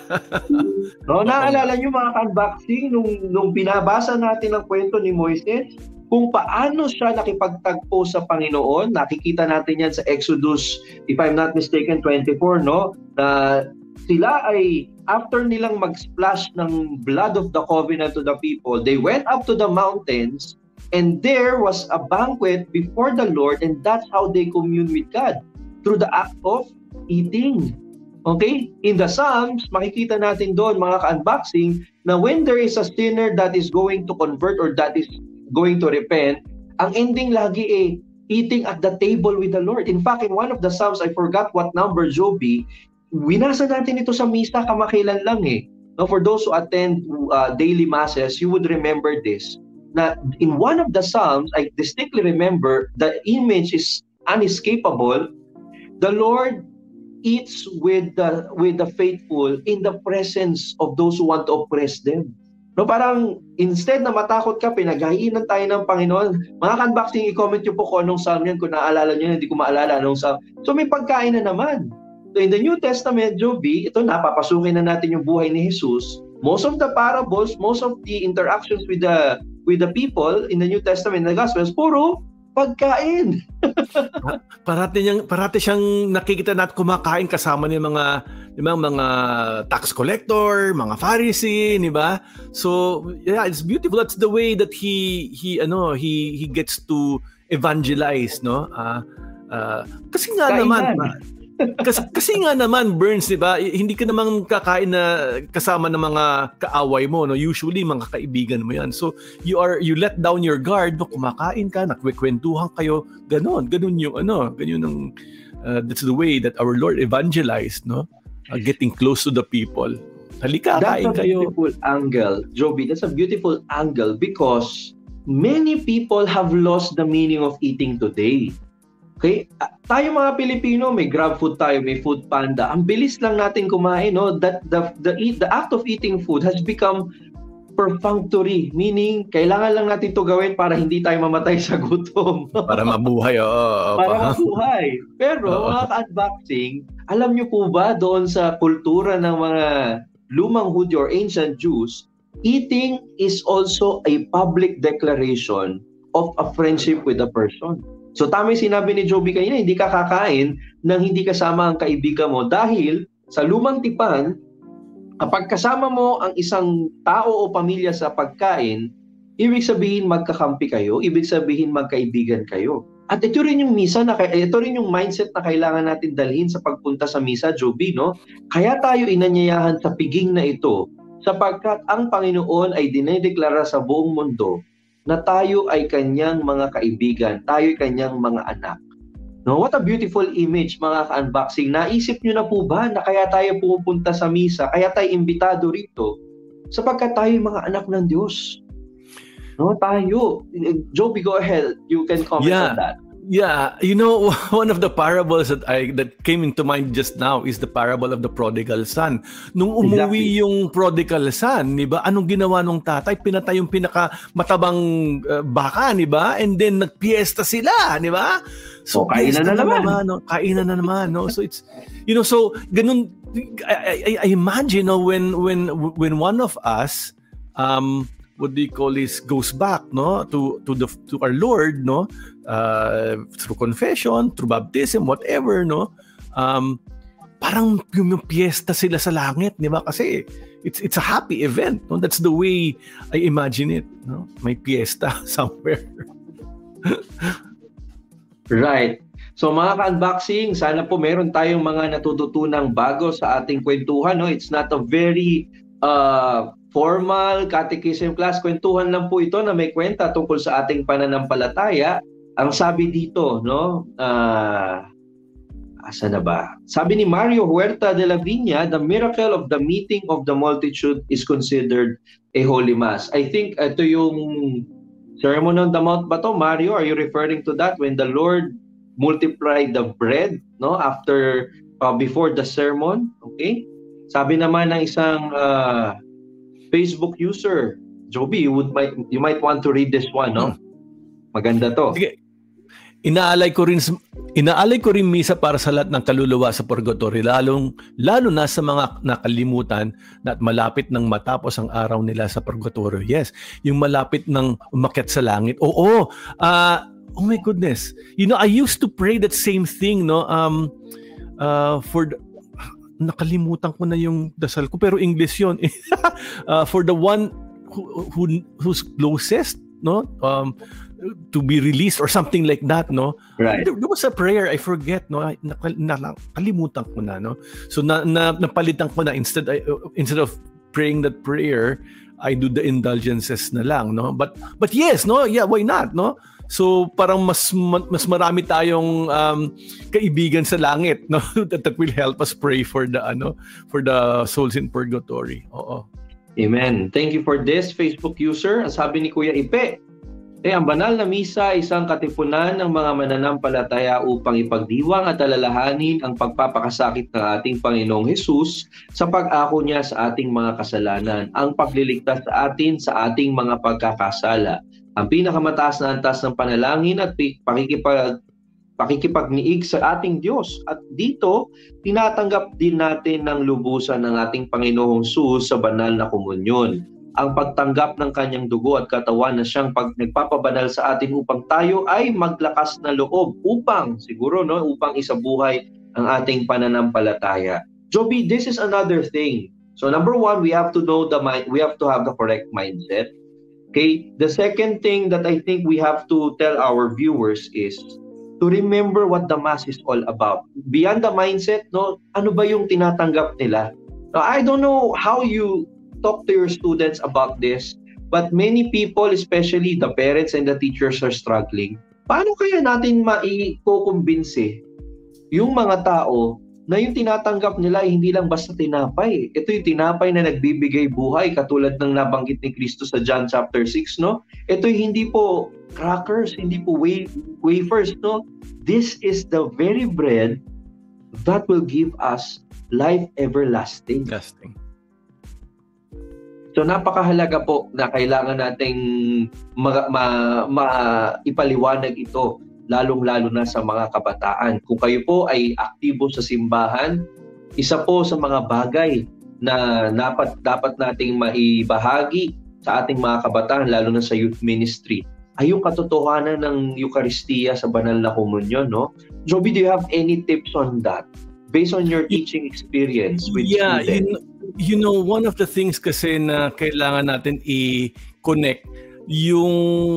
No, naalala nyo mga ka-unboxing nung, nung binabasa natin ang kwento ni Moises, kung paano siya nakipagtagpo sa Panginoon. Nakikita natin yan sa Exodus, if I'm not mistaken, twenty-four, no? Na sila ay, after nilang mag-splash ng blood of the covenant to the people, they went up to the mountains, and there was a banquet before the Lord, and that's how they commune with God, through the act of eating. Okay? In the Psalms, makikita natin doon, mga ka-unboxing, na when there is a sinner that is going to convert or that is going to repent, ang ending lagi eh, eating at the table with the Lord. In fact, in one of the Psalms, I forgot what number, Joby, winasa natin ito sa misa kamakailan lang eh. Now, for those who attend uh, daily masses, you would remember this. Na in one of the Psalms, I distinctly remember, the image is unescapable. The Lord eats with the with the faithful in the presence of those who want to oppress them. No, parang instead na matakot ka, pinaghahinan tayo ng Panginoon. Mga ka-unboxing, i-comment nyo po kung anong psalm yan, kung naaalala nyo, hindi ko maalala anong psalm. So may pagkain na naman. So in the New Testament, Joby, ito na, papasukin na natin yung buhay ni Jesus. Most of the parables, most of the interactions with the with the people in the New Testament, the Gospels, puro pagkain. parati niyang parati siyang nakikita natin kumakain kasama ng mga yung mga, mga tax collector, mga Pharisee, di ba? So, yeah, it's beautiful. That's the way that he he ano, he he gets to evangelize, no? Uh, uh, kasi nga Kainan. naman kasi, kasi nga naman, Burns, di ba? Hindi ka naman kakain na kasama ng mga kaaway mo, no? Usually mga kaibigan mo yan. So you are you let down your guard, no? Kumakain ka, nakwekwentuhan kayo, ganon, ganon yung ano, ganon yung uh, that's the way that our Lord evangelized, no? Uh, getting close to the people. Halika, kain kayo. That's a beautiful angle, Joby. That's a beautiful angle because many people have lost the meaning of eating today. Okay? Tayo mga Pilipino, may Grab food tayo, may Food Panda. Ang bilis lang natin kumain, no? That the the eat, the act of eating food has become perfunctory, meaning kailangan lang natin 'to gawin para hindi tayo mamatay sa gutom. Para mabuhay, oo. Para mabuhay. Pero mga ka-unboxing, alam niyo po ba doon sa kultura ng mga lumang Hudyo or ancient Jews, eating is also a public declaration of a friendship with a person. So tama yung sinabi ni Joby kanina, hindi ka kakain nang hindi kasama ang kaibigan mo dahil sa lumang tipan, kapag kasama mo ang isang tao o pamilya sa pagkain, ibig sabihin magkakampi kayo, ibig sabihin magkaibigan kayo. At ito rin yung misa na ito rin yung mindset na kailangan natin dalhin sa pagpunta sa misa, Joby, no? Kaya tayo inanyayahan sa piging na ito sapagkat ang Panginoon ay dinedeklara sa buong mundo na tayo ay kanyang mga kaibigan, tayo ay kanyang mga anak. No, what a beautiful image, mga ka-unboxing. Naisip nyo na po ba na kaya tayo pupunta sa misa, kaya tayo imbitado rito, sapagkat tayo ay mga anak ng Diyos. No, tayo. Joby, go ahead. You can comment yeah. on that. Yeah, you know, one of the parables that I that came into mind just now is the parable of the prodigal son. Nung umuwi exactly. yung prodigal son, 'di ba? Anong ginawa nung tatay? Pinatay yung pinaka matabang uh, baka, 'di ba? And then nagpiesta sila, 'di ba? So oh, kainan na naman, naman no? Kainan na naman, no? So it's you know, so ganun I, I, I imagine, no, when when when one of us um what do you call this goes back, no, to to the to our Lord, no, uh, through confession, through baptism, whatever, no, um, parang yung, yung piyesta sila sa langit, di ba? Kasi it's it's a happy event, no? That's the way I imagine it, no? May piyesta somewhere. Right. So mga ka-unboxing, sana po meron tayong mga natututunang bago sa ating kwentuhan, no? It's not a very uh, formal catechism class, kwentuhan lang po ito na may kwenta tungkol sa ating pananampalataya. Ang sabi dito, no, uh, asa na ba? Sabi ni Mario Huerta de la Viña, the miracle of the meeting of the multitude is considered a holy mass. I think ito yung Sermon on the Mount ba to, Mario? Are you referring to that when the Lord multiplied the bread, no, after uh, before the sermon? Okay? Sabi naman ng isang uh, Facebook user, Joby, you would might you might want to read this one, no? Maganda to. Sige. Inaalay ko rin inaalay ko rin misa para sa lahat ng kaluluwa sa purgatory, lalong lalo na sa mga nakalimutan na malapit nang matapos ang araw nila sa purgatory. Yes, yung malapit nang umakyat sa langit. Oo. Uh, oh my goodness. You know, I used to pray that same thing, no? Um uh, for the, nakalimutan ko na yung dasal ko pero English yun. uh, for the one who, who who's closest no, um, to be released or something like that, no. Right. There, there was a prayer, I forget, no, nakalimutan ko na, no. So na, na napalitan ko na, instead I, instead of praying that prayer, I do the indulgences na lang, no. But but yes, no, yeah, why not, no? So parang mas mas marami tayong um, kaibigan sa langit, no, that, that will help us pray for the ano, for the souls in purgatory. Oo. Amen. Thank you for this, Facebook user. Ang sabi ni Kuya Ipe, eh, ang banal na misa ay isang katipunan ng mga mananampalataya upang ipagdiwang at alalahanin ang pagpapakasakit ng ating Panginoong Hesus sa pag-ako niya sa ating mga kasalanan, ang pagliligtas sa atin sa ating mga pagkakasala, ang pinakamataas na antas ng panalangin at pakikipag, pakikipagniig sa ating Diyos. At dito, tinatanggap din natin ng lubusan ng ating Panginoong Hesus sa banal na komunyon, ang pagtanggap ng kanyang dugo at katawan na siyang pag nagpapabanal sa atin upang tayo ay maglakas na loob upang siguro no upang isabuhay ang ating pananampalataya. Joby, this is another thing. So number one, we have to know the mind, we have to have the correct mindset. Okay? The second thing that I think we have to tell our viewers is to remember what the Mass is all about. Beyond the mindset, no, ano ba yung tinatanggap nila? Now, I don't know how you talk to your students about this, but many people, especially the parents and the teachers, are struggling. Paano kaya natin mai-kukumbinsi yung mga tao na yung tinatanggap nila ay hindi lang basta tinapay? Ito yung tinapay na nagbibigay buhay, katulad ng nabanggit ni Kristo sa John chapter six, no? Ito yung hindi po crackers, hindi po wafers, no? This is the very bread that will give us life everlasting. Lasting. So napakahalaga po na kailangan nating ma, ma, ma ipaliwanag ito, lalong-lalo na sa mga kabataan. Kung kayo po ay aktibo sa simbahan, isa po sa mga bagay na dapat dapat nating maibahagi sa ating mga kabataan, lalo na sa youth ministry, ay yung katotohanan ng Eucharistia sa banal na komunyon, no? Joby, do you have any tips on that based on your teaching experience with yeah, students? you know, you know, one of the things kasi na kailangan natin i-connect, yung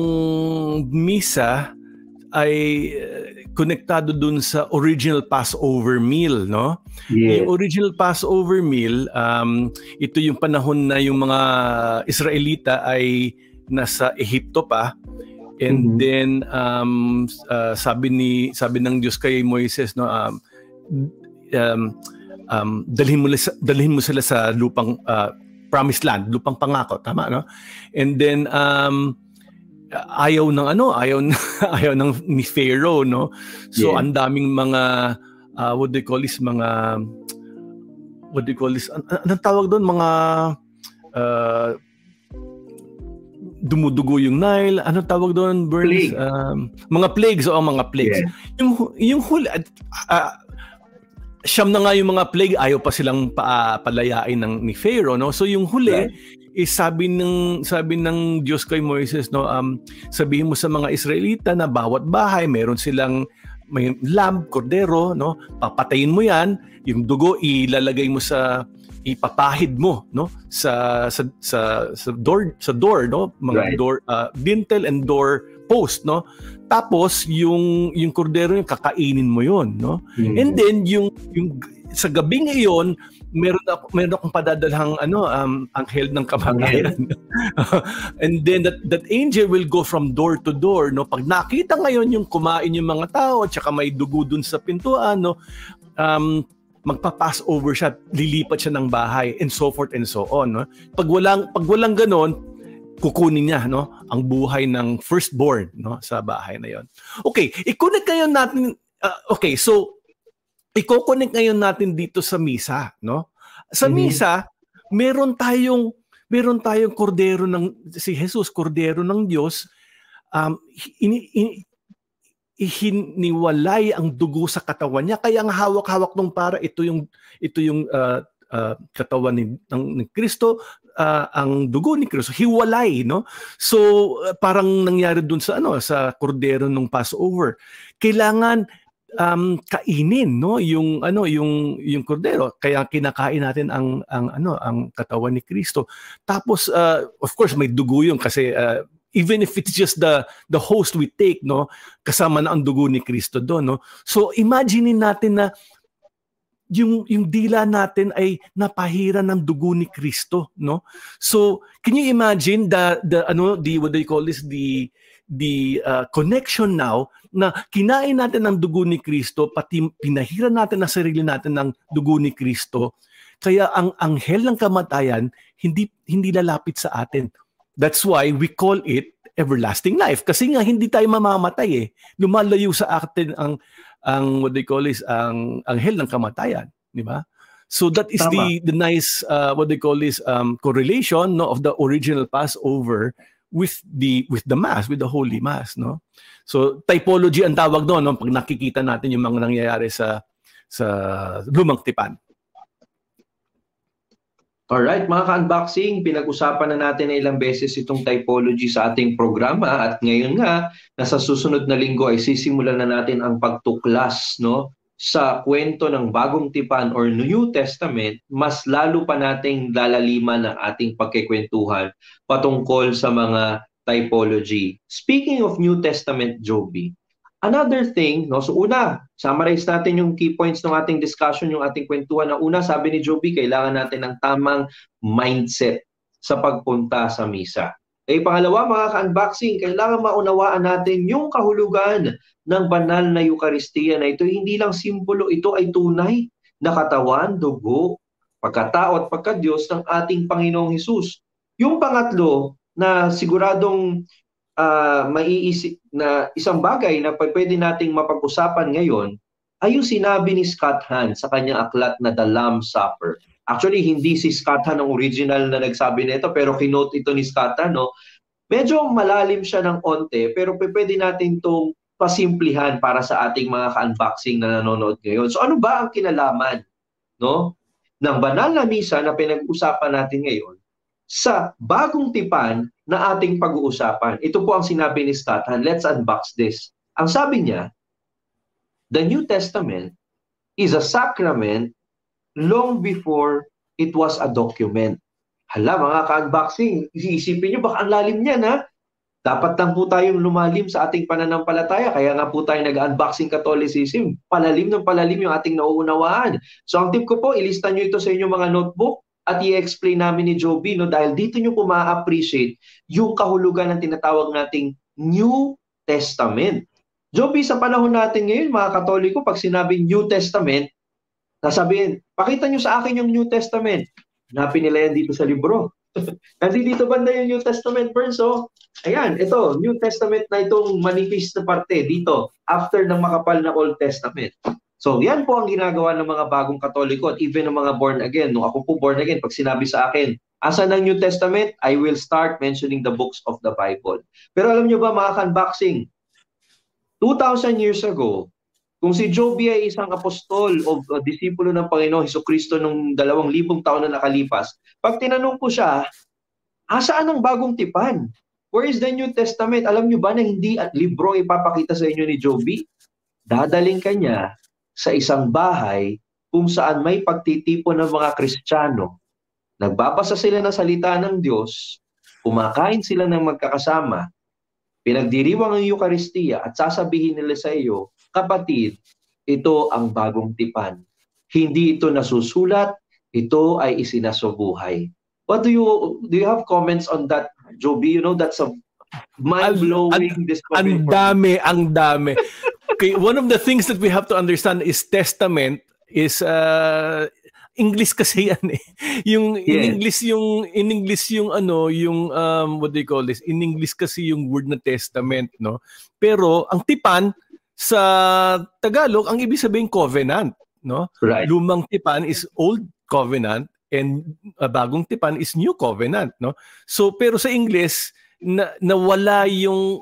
misa ay konektado dun sa original Passover meal, no? Yes. Yung original Passover meal, um, ito yung panahon na yung mga Israelita ay nasa Ehipto pa. And mm-hmm. then um, uh, sabi ni sabi ng Diyos kay Moises, no, um, um, um, dalhin mo dalhin mo sila sa lupang uh, promised land, lupang pangako, tama, no? And then um, ayaw ng ano, ayaw ayaw ng ni Pharaoh, no? So yeah. Ang daming mga uh, what do you call this, mga what do you call this? An- anong tawag doon, mga uh, dumudugo yung Nile, anong tawag doon, Burns? Um, mga plagues, o mga plagues. Yeah. Yung yung huli, uh, siyam na nga yung mga plague, ayaw pa silang pa, palayain ng ni Pharaoh, no? So yung huli, right. is sabi ng sabi ng Diyos kay Moises, no, um sabihin mo sa mga Israelita na bawat bahay meron silang may lamb, kordero, no? Papatayin mo 'yan, yung dugo ilalagay mo sa ipapahid mo, no, sa sa sa, sa door sa door, no, mga right. door uh, dintel and door post, no. Tapos yung yung kordero yung kakainin mo 'yon, no. Mm-hmm. And then yung yung sa gabing iyon, meron ako meron akong padadalhang ano um anghel ng kamatayan. And then that that angel will go from door to door, no. Pag nakita ngayon yung kumain yung mga tao at saka may dugo dun sa pintuan, no, um magpa-pass over siya, lilipat siya ng bahay, and so forth and so on, no. Pag walang pag walang ganon, kukunin niya, no, ang buhay ng firstborn, no, sa bahay na yon. Okay, i-connect ngayon natin uh, okay, so i-connect ngayon natin dito sa misa, no? Sa mm-hmm. misa, meron tayong meron tayong kordero ng si Jesus, kordero ng Diyos, um ini, ini, ihiniwalay ang dugo sa katawan niya, kaya ang hawak-hawak nung para ito yung ito yung uh, uh, katawan ni ng ni Kristo, uh, ang dugo ni Kristo hiwalay, no? So uh, parang nangyari dun sa ano sa kordero nung Passover, kailangan um kainin, no, yung ano yung yung kordero, kaya kinakain natin ang ang ano ang katawan ni Kristo. Tapos uh, of course may dugo yun kasi uh, even if it's just the the host we take, no, kasama na ang dugo ni Kristo doon, no. So imagine natin na yung yung dila natin ay napahira ng dugo ni Kristo, no. So can you imagine the the ano the what do you call this the the uh, connection now na kinain natin ng dugo ni Kristo, pati pinahira natin ang sarili natin ng dugo ni Kristo, kaya ang anghel ng kamatayan hindi hindi lalapit sa atin. That's why we call it everlasting life, kasi nga hindi tayo mamamatay eh. Lumalayo sa atin ang ang what they call is ang anghel ng kamatayan, di ba? So that is Tama. the the nice uh, what they call is um, correlation, no, of the original Passover with the with the mass, with the holy mass, no. So typology ang tawag doon, no, pag nakikita natin yung mga nangyayari sa sa lumang tipan. Alright, mga ka-unboxing, pinag-usapan na natin na ilang beses itong typology sa ating programa at ngayon nga, nasa susunod na linggo ay sisimulan na natin ang pagtuklas, no, sa kwento ng Bagong Tipan or New Testament. Mas lalo pa nating lalaliman ang ating pagkikwentuhan patungkol sa mga typology. Speaking of New Testament, Joby, another thing, no, so una, summarize natin yung key points ng ating discussion, yung ating kwentuhan. Na una, sabi ni Joby, kailangan natin ng tamang mindset sa pagpunta sa misa. Eh, pangalawa, mga ka-unboxing, kailangan maunawaan natin yung kahulugan ng banal na Eucharistia na ito. Hindi lang simbolo, ito ay tunay na katawan, dugo, pagkatao at pagka-Diyos ng ating Panginoong Hesus. Yung pangatlo, na siguradong Uh, maiisip na isang bagay na pwede nating mapag-usapan ngayon ay yung sinabi ni Scott Hahn sa kanyang aklat na The Lamb's Supper. Actually, hindi si Scott Hahn ang original na nagsabi nito, pero kinote ito ni Scott Hahn, no? Medyo malalim siya ng onte, pero pwede natin itong pasimplihan para sa ating mga ka-unboxing na nanonood ngayon. So ano ba ang kinalaman, no, ng banal na misa na pinag-usapan natin ngayon sa Bagong Tipan na ating pag-uusapan? Ito po ang sinabi ni Scott Hahn. Let's unbox this. Ang sabi niya, the New Testament is a sacrament long before it was a document. Hala, mga ka-unboxing, isipin niyo, baka ang lalim niyan, ha? Dapat lang po tayong lumalim sa ating pananampalataya. Kaya nga po tayo nag-unboxing Catholicism. Palalim ng palalim yung ating nauunawaan. So ang tip ko po, ilista niyo ito sa inyong mga notebook at i-explain namin ni Joby, no, dahil dito nyo po ma-appreciate yung kahulugan ng tinatawag nating New Testament. Joby, sa panahon natin ngayon, mga Katoliko, pag sinabing New Testament, nasabihin, pakita nyo sa akin yung New Testament. Hanapin nila yan dito sa libro. Kasi dito banda yung New Testament verse, oh. Ayan, ito, New Testament na itong manifest na parte dito, after ng makapal na Old Testament. So, yan po ang ginagawa ng mga bagong Katoliko at even ng mga born again. Nung ako po born again, pag sinabi sa akin, asan ang New Testament? I will start mentioning the books of the Bible. Pero alam nyo ba, mga ka-unboxing, two thousand years ago, kung si Joby ay isang apostol o uh, disipulo ng Panginoong Hesukristo nung dalawang libong taon na nakalipas, pag tinanong ko siya, asaan ang Bagong Tipan? Where is the New Testament? Alam nyo ba na hindi at libro ipapakita sa inyo ni Joby? Dadaling kanya sa isang bahay kung saan may pagtitipon ng mga Kristiyano. Nagbabasa sila ng salita ng Diyos, kumakain sila ng magkakasama, pinagdiriwang ang Eucharistia at sasabihin nila sa iyo, kapatid, ito ang Bagong Tipan. Hindi ito nasusulat, ito ay isinasubuhay. What do you do you have comments on that, Joby? You know, that's a mind-blowing discovery. Ang dami, ang dami. Okay, one of the things that we have to understand is testament is uh, English kasi yan eh. Yung in Yes. English yung in English yung ano, yung um what do you call this? In English kasi yung word na testament, no? Pero ang tipan sa Tagalog, ang ibig sabihin covenant, no? Right. Lumang tipan is old covenant and uh, bagong tipan is new covenant, no? So pero sa English na nawala yung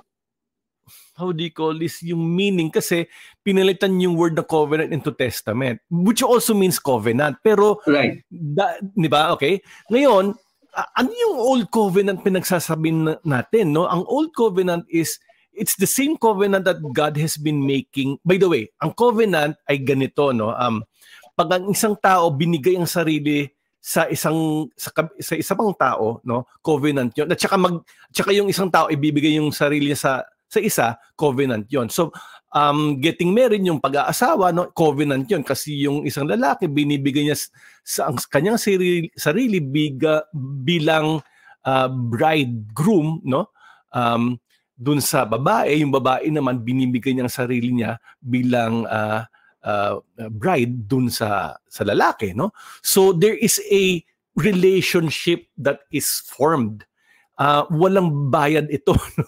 how do you call this, yung meaning kasi pinalitan yung word na covenant into testament, which also means covenant. Pero, Right. da, di ba, okay? Ngayon, uh, ano yung old covenant pinagsasabihin natin, no? Ang old covenant is, it's the same covenant that God has been making. By the way, ang covenant ay ganito, no? Um, pag ang isang tao binigay ang sarili sa isang sa, sa isa pang tao, no, covenant 'yon. At saka mag saka yung isang tao ibibigay yung sarili niya sa sa isa, covenant 'yon. So um getting married, yung pag-aasawa, no, covenant 'yon kasi yung isang lalaki binibigay niya sa ang kanyang sarili, sarili biga, bilang uh, bridegroom, no, um dun sa babae, yung babae naman binibigay niya ang sarili niya bilang uh, uh, bride dun sa sa lalaki, no. So there is a relationship that is formed. Uh, walang bayad ito.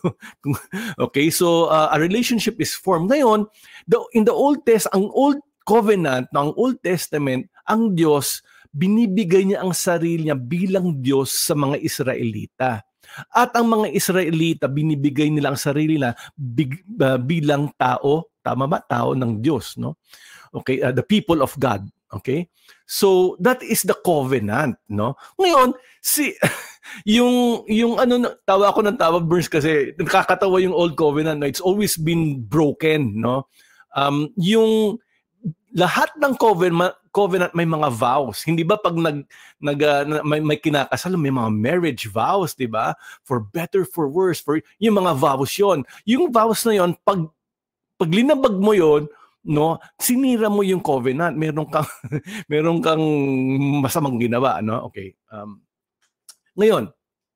Okay, so uh, a relationship is formed. Ngayon, the, in the Old Test, ang Old Covenant, ng Old Testament, ang Diyos binibigay niya ang sarili niya bilang Diyos sa mga Israelita. At ang mga Israelita, binibigay nila ang sarili na big, uh, bilang tao, tama ba? Tao ng Diyos, no? Okay, uh, the people of God, okay? So that is the covenant, no? Ngayon, si yung yung ano, tawa ako ng tawa, Burns, kasi nakakatawa yung Old Covenant, no? It's always been broken, no? Um yung lahat ng covenant covenant may mga vows. Hindi ba pag nag nag uh, may, may kinakasal, may mga marriage vows, 'di ba? For better, for worse, for yung mga vows 'yon. Yung vows na 'yon, pag pag linabag mo 'yon, no, sinira mo yung covenant. Meron kang meron kang masamang ginawa, no? Okay. Um ngayon,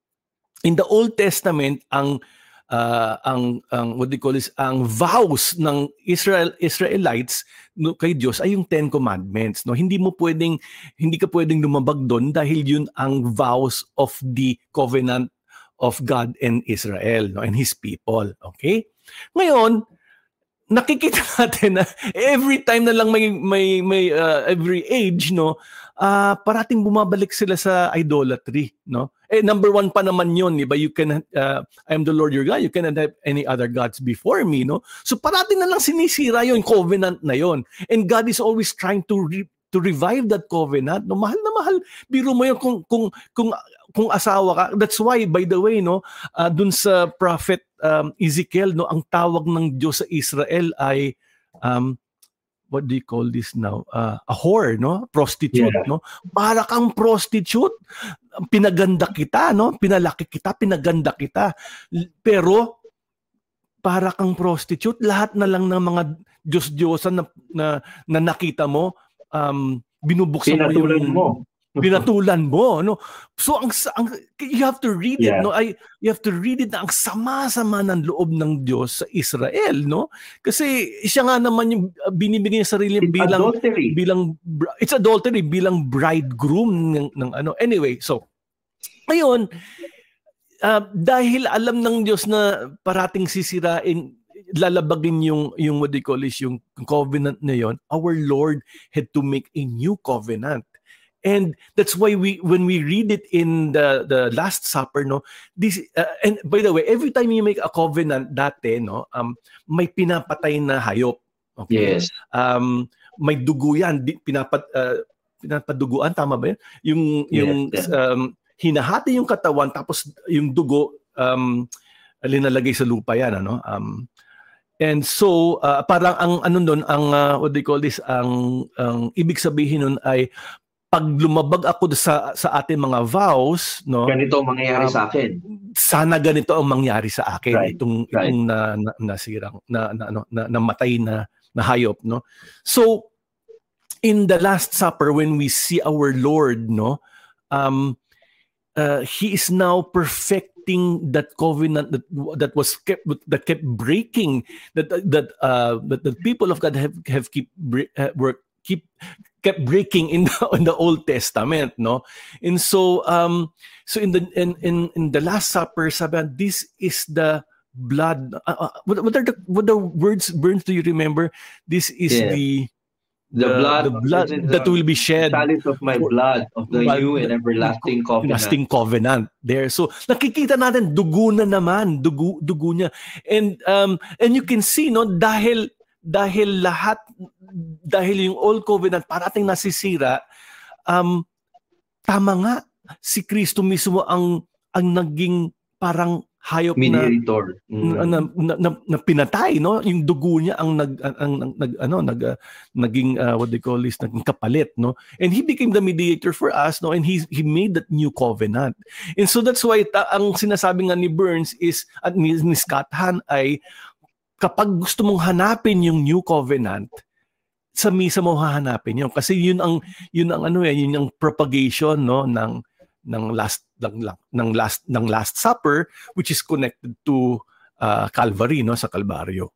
in the Old Testament, ang Uh, ang ang what do you call this, ang vows ng Israel Israelites, no, kay Diyos ay yung Ten Commandments, no. Hindi mo pwedeng hindi ka pwedeng lumabag doon dahil yun ang vows of the covenant of God and Israel, no, and his people. Okay, ngayon nakikita natin na every time na lang may may may uh, every age, no, uh, parating bumabalik sila sa idolatry, no. Eh, number one pa naman yun, di ba? You can, uh, I am the Lord your God, you cannot have any other gods before me, no? So parating na lang sinisira yun, covenant na yun. And God is always trying to re- to revive that covenant, no? Mahal na mahal. Biro mo yun kung, kung, kung, kung asawa ka. That's why, by the way, no, uh, dun sa prophet um, Ezekiel, no, ang tawag ng Diyos sa Israel ay, um, what do you call this now? Uh, a whore, no? Prostitute, yeah. No? Para kang prostitute. Pinaganda kita, no? Pinalaki kita, pinaganda kita. Pero, para kang prostitute, lahat na lang ng mga Diyos-Diyosan na, na, na nakita mo, um, binubuksan mo yung... mo. Pinatulan mo, no? So ang, ang you have to read it, yeah. no? I you have to read it na ang sama-sama ng loob ng Diyos sa Israel, no? Kasi siya nga naman yung binibigay niya sarili it's bilang adultery. bilang it's adultery bilang bridegroom ng, ng ano. Anyway, so ngayon, uh, dahil alam ng Diyos na parating sisirain, lalabagin yung yung what they call is yung covenant na yon, our Lord had to make a new covenant. And that's why we, when we read it in the the Last Supper, no, this uh, and by the way, every time you make a covenant dati, no, um, may pinapatay na hayop. Okay? Yes. Um, may dugo yan, di, pinapat uh, pinapaduguan, tama ba yan? Yung yung yes, yes. um, hinahati yung katawan, tapos yung dugo um, linalagay sa lupa yan, ano? Um, and so uh, parang ang ano doon, ang uh, what they call this, ang ang ibig sabihin nun ay pag lumabag ako sa sa ating mga vows, no, ganito ang mangyayari um, sa akin. Sana ganito ang mangyari sa akin, right. itong right. itong na, na nasirang na na ano na, namatay na na hayop, no. So in the Last Supper, when we see our Lord, no, um uh, he is now perfecting that covenant that that was kept that kept breaking, that that uh that the people of God have have keep uh, work keep kept breaking in the, in the Old Testament, no? And so um so in the in in, in the Last Supper, sabi, this is the blood. Uh, uh, what, what are the what the words, Burns, do you remember? This is yeah. the the uh, blood the blood that will be shed, chalice of my blood of the blood, new and everlasting covenant. Everlasting covenant there. So nakikita natin dugo na naman, dugo dugo niya. And um and you can see, no, dahil dahil lahat dahil yung Old Covenant parating nasisira, um tama nga, si Kristo mismo ang ang naging parang hayop na mediator mm. na, na, na, na, na pinatay, no? Yung dugo niya ang nag ang, ang nag ano nag uh, naging uh, what they call this naging kapalit, no? And he became the mediator for us, no? And he he made that new covenant. And so that's why ta, ang sinasabi nga ni Burns is at ni, ni Scott Hahn ay kapag gusto mong hanapin yung new covenant, sa misa mo hahanapin yun kasi yun ang yun ang ano eh yun ang propagation, no, ng ng last ng, ng last ng last supper, which is connected to uh, Calvary, no, sa Kalbaryo.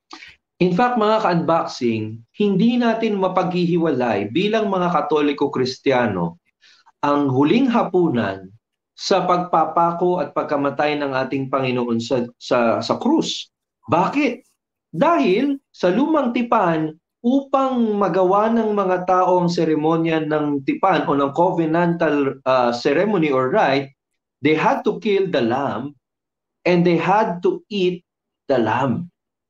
In fact, mga ka-unboxing, hindi natin mapaghihiwalay bilang mga Katoliko-Kristiyano ang huling hapunan sa pagpapako at pagkamatay ng ating Panginoon sa sa sa krus. Bakit? Dahil sa lumang tipan, upang magawa ng mga tao ang seremonya ng tipan o ng covenantal uh, ceremony or rite, they had to kill the lamb and they had to eat the lamb.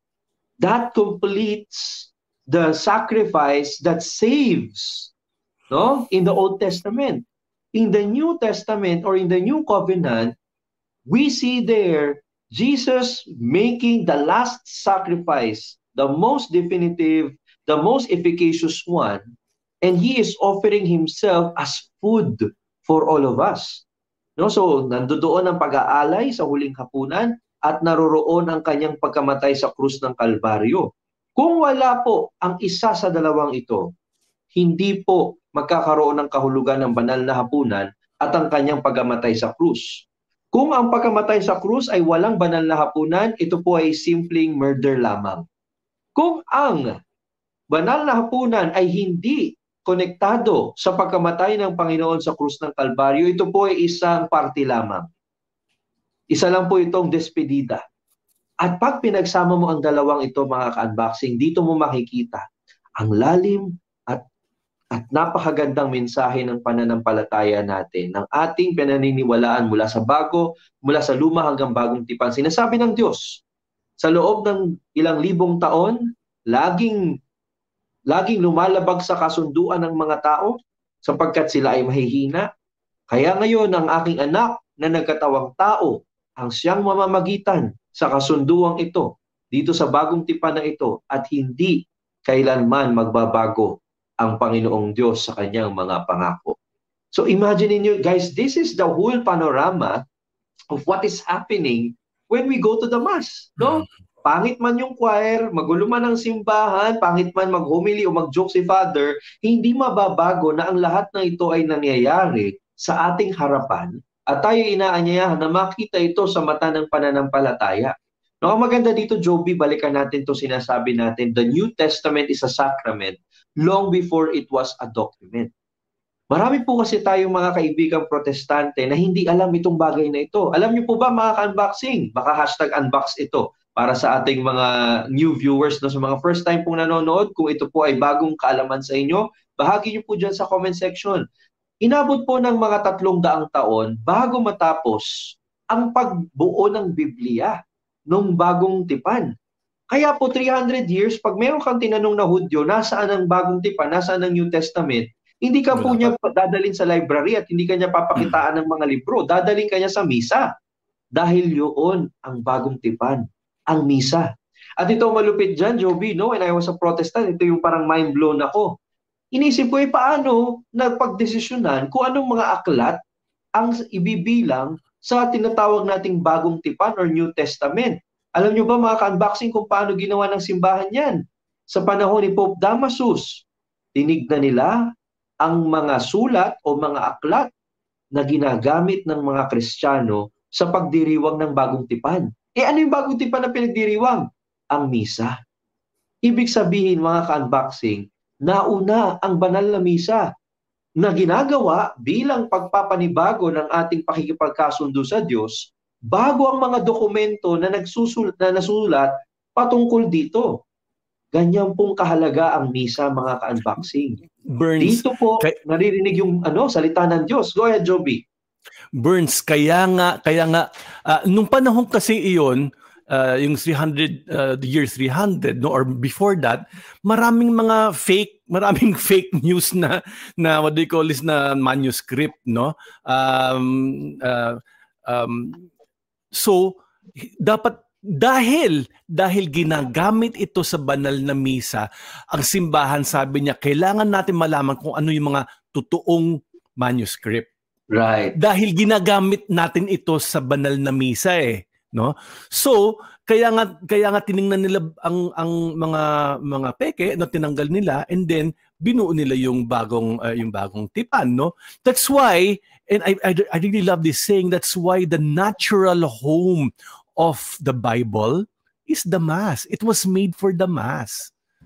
That completes the sacrifice that saves, no? In the Old Testament. In the New Testament or in the New Covenant, we see there Jesus making the last sacrifice, the most definitive, the most efficacious one, and he is offering himself as food for all of us. No, so nandoon ang pag-aalay sa huling hapunan at naroroon ang kanyang pagkamatay sa krus ng Kalbaryo. Kung wala po ang isa sa dalawang ito, hindi po magkakaroon ng kahulugan ng banal na hapunan at ang kanyang pagkamatay sa krus. Kung ang pagkamatay sa krus ay walang banal na hapunan, ito po ay simpleng murder lamang. Kung ang banal na hapunan ay hindi konektado sa pagkamatay ng Panginoon sa krus ng Kalbaryo, ito po ay isang parte lamang. Isa lang po itong despedida. At pag pinagsama mo ang dalawang ito, mga ka-unboxing, dito mo makikita ang lalim at, at napakagandang mensahe ng pananampalataya natin, ng ating pinaniniwalaan mula sa bago, mula sa luma hanggang bagong tipan. Sinasabi ng Diyos, sa loob ng ilang libong taon, laging Laging lumalabag sa kasunduan ng mga tao sapagkat sila ay mahihina. Kaya ngayon ang aking anak na nagkatawang tao ang siyang mamamagitan sa kasunduang ito dito sa bagong tipan na ito at hindi kailanman magbabago ang Panginoong Diyos sa kanyang mga pangako. So imagine niyo guys, this is the whole panorama of what is happening when we go to the Mass, no? Pangit man yung choir, magulo man ang simbahan, pangit man mag-homily o mag-joke si Father, hindi mababago na ang lahat ng ito ay nangyayari sa ating harapan at tayo inaanyayahan na makita ito sa mata ng pananampalataya. No, ang maganda dito, Joby, balikan natin to sinasabi natin, the New Testament is a sacrament long before it was a document. Marami po kasi tayong mga kaibigang protestante na hindi alam itong bagay na ito. Alam niyo po ba mga ka-unboxing? Baka hashtag unbox ito. Para sa ating mga new viewers, no, sa mga first time pong nanonood, kung ito po ay bagong kaalaman sa inyo, bahagi niyo po dyan sa comment section. Inabot po ng mga tatlong daang taon bago matapos ang pagbuo ng Biblia nung bagong tipan. Kaya po three hundred years, pag meron kang tinanong na Hudyo, nasaan ang bagong tipan, nasaan ang New Testament, hindi ka po niya dadalhin sa library at hindi ka niya papakitaan ng mga libro. Dadalhin ka niya sa misa. Dahil yun ang bagong tipan, ang misa. At ito malupit dyan, Joby, no? When I was a Protestant, ito yung parang mind blown ako. Inisip ko, eh, paano nagpagdesisyonan kung anong mga aklat ang ibibilang sa tinatawag nating bagong tipan or New Testament. Alam nyo ba mga ka-unboxing kung paano ginawa ng simbahan yan? Sa panahon ni Pope Damasus, tinignan nila ang mga sulat o mga aklat na ginagamit ng mga Kristiyano sa pagdiriwang ng bagong tipan. Eh ano yung bagong tipan na pinagdiriwang? Ang misa. Ibig sabihin mga ka-unboxing, nauna ang banal na misa na ginagawa bilang pagpapanibago ng ating pakikipagkasundo sa Diyos bago ang mga dokumento na nagsusulat na nasulat patungkol dito. Ganyan pong kahalaga ang misa mga ka-unboxing. Burns, dito po kay... naririnig yung ano salita ng Diyos. Go ahead, Joby. Burns, kaya nga, kaya nga, uh, nung panahon kasi iyon, uh, yung three hundred, uh, the year three hundred, no, or before that, maraming mga fake, maraming fake news na, na what do you call this, na manuscript, no? Um, uh, um, so, dapat dahil dahil ginagamit ito sa banal na misa, ang simbahan sabi niya kailangan natin malaman kung ano yung mga totoong manuscript. Right. Dahil ginagamit natin ito sa banal na misa eh, no? So, kaya nga kaya nga tiningnan nila ang ang mga mga peke na tinanggal nila and then binuo nila yung bagong uh, yung bagong tipan, no? That's why, and I, I I really love this saying, that's why the natural home of the Bible is the Mass. It was made for the Mass.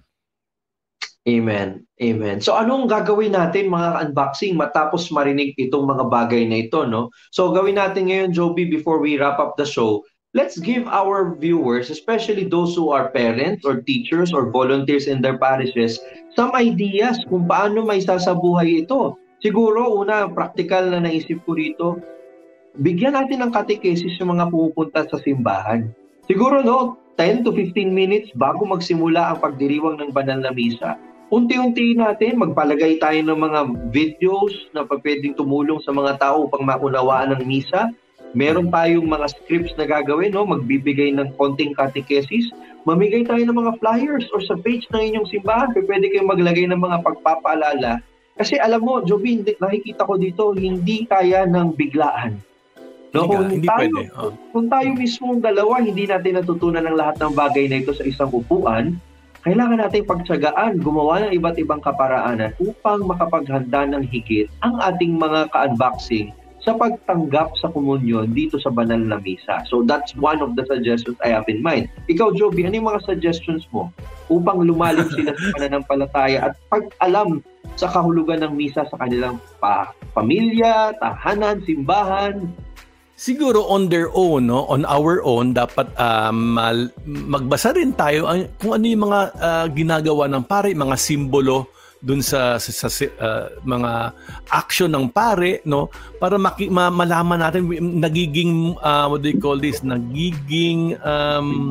Amen. Amen. So anong gagawin natin mga unboxing matapos marinig itong mga bagay na ito, no? So gawin natin ngayon, Joby, before we wrap up the show, let's give our viewers, especially those who are parents or teachers or volunteers in their parishes, some ideas kung paano may sasabuhay ito. Siguro, una, practical na naisip ko rito, bigyan natin ng catechesis yung mga pumupunta sa simbahan. Siguro, no, ten to fifteen minutes bago magsimula ang pagdiriwang ng banal na misa. Unti-unti natin, magpalagay tayo ng mga videos na pwedeng tumulong sa mga tao upang maunawaan ng misa. Meron tayong mga scripts na gagawin, no? Magbibigay ng konting catechesis. Mamigay tayo ng mga flyers or sa page ng inyong simbahan. Pwede kayong maglagay ng mga pagpapaalala. Kasi alam mo, Joby, nakikita ko dito, hindi kaya ng biglaan. No, kung, hindi tayo, pwede. Oh. kung tayo mismong dalawa, hindi natin natutunan ng lahat ng bagay na ito sa isang upuan, kailangan natin pagtsagaan, gumawa ng iba't ibang kaparaanan upang makapaghanda ng higit ang ating mga ka-unboxing sa pagtanggap sa komunyon dito sa banal na misa. So that's one of the suggestions I have in mind. Ikaw, Joby, ano yung mga suggestions mo upang lumalim sila sa pananampalataya at pag-alam sa kahulugan ng misa sa kanilang pa pamilya, tahanan, simbahan? Siguro on their own, no, on our own, dapat um, magbasa rin tayo ang, kung ano yung mga uh, ginagawa ng pare, mga simbolo dun sa, sa, sa uh, mga action ng pare, no, para maki, ma, malaman natin nagiging uh, what do you call this, nagiging um,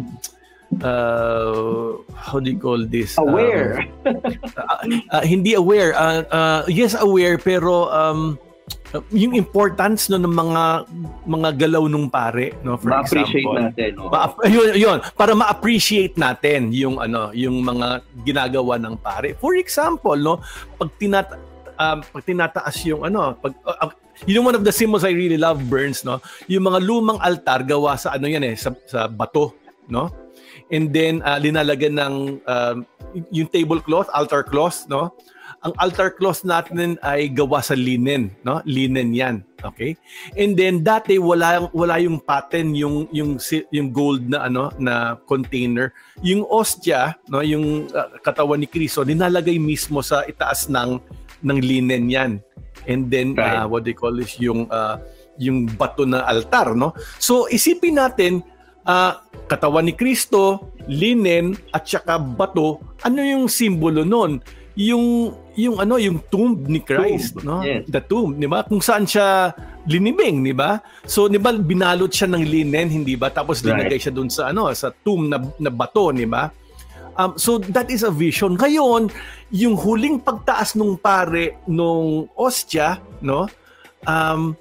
uh, how do you call this, aware. um, uh, uh, hindi aware, uh, uh, yes aware, pero um, yung importance no ng mga mga galaw nung pare, no, for ma-appreciate example natin, no? ma- yun, yun para ma-appreciate natin yung ano yung mga ginagawa ng pare. For example, no, pag tinat um, pag tinataas yung ano pag uh, yun one of the symbols I really love, Burns, no, yung mga lumang altar gawa sa ano yan eh sa, sa bato, no, and then uh, linalagyan ng uh, yung tablecloth, altar cloth, no. Ang altar cloth natin ay gawa sa linen, no? Linen 'yan, okay? And then dati wala wala yung pattern, yung yung yung gold na ano na container. Yung ostia, no, yung uh, katawan ni Kristo, ninalagay mismo sa itaas ng ng linen 'yan. And then right. uh, what they call this yung uh, yung bato na altar, no? So isipin natin uh, katawan ni Kristo, linen at saka bato, ano yung simbolo noon? Yung yung ano yung tomb ni Christ, tomb, no? Yes. The tomb, 'di ba? Kung saan siya linibing, 'di ba? So 'di ba binalot siya ng linen, hindi ba? Tapos linagay right. siya doon sa ano, sa tomb na, na bato, 'di ba? Um, so that is a vision. Ngayon, yung huling pagtaas nung pare nung ostia, no? Um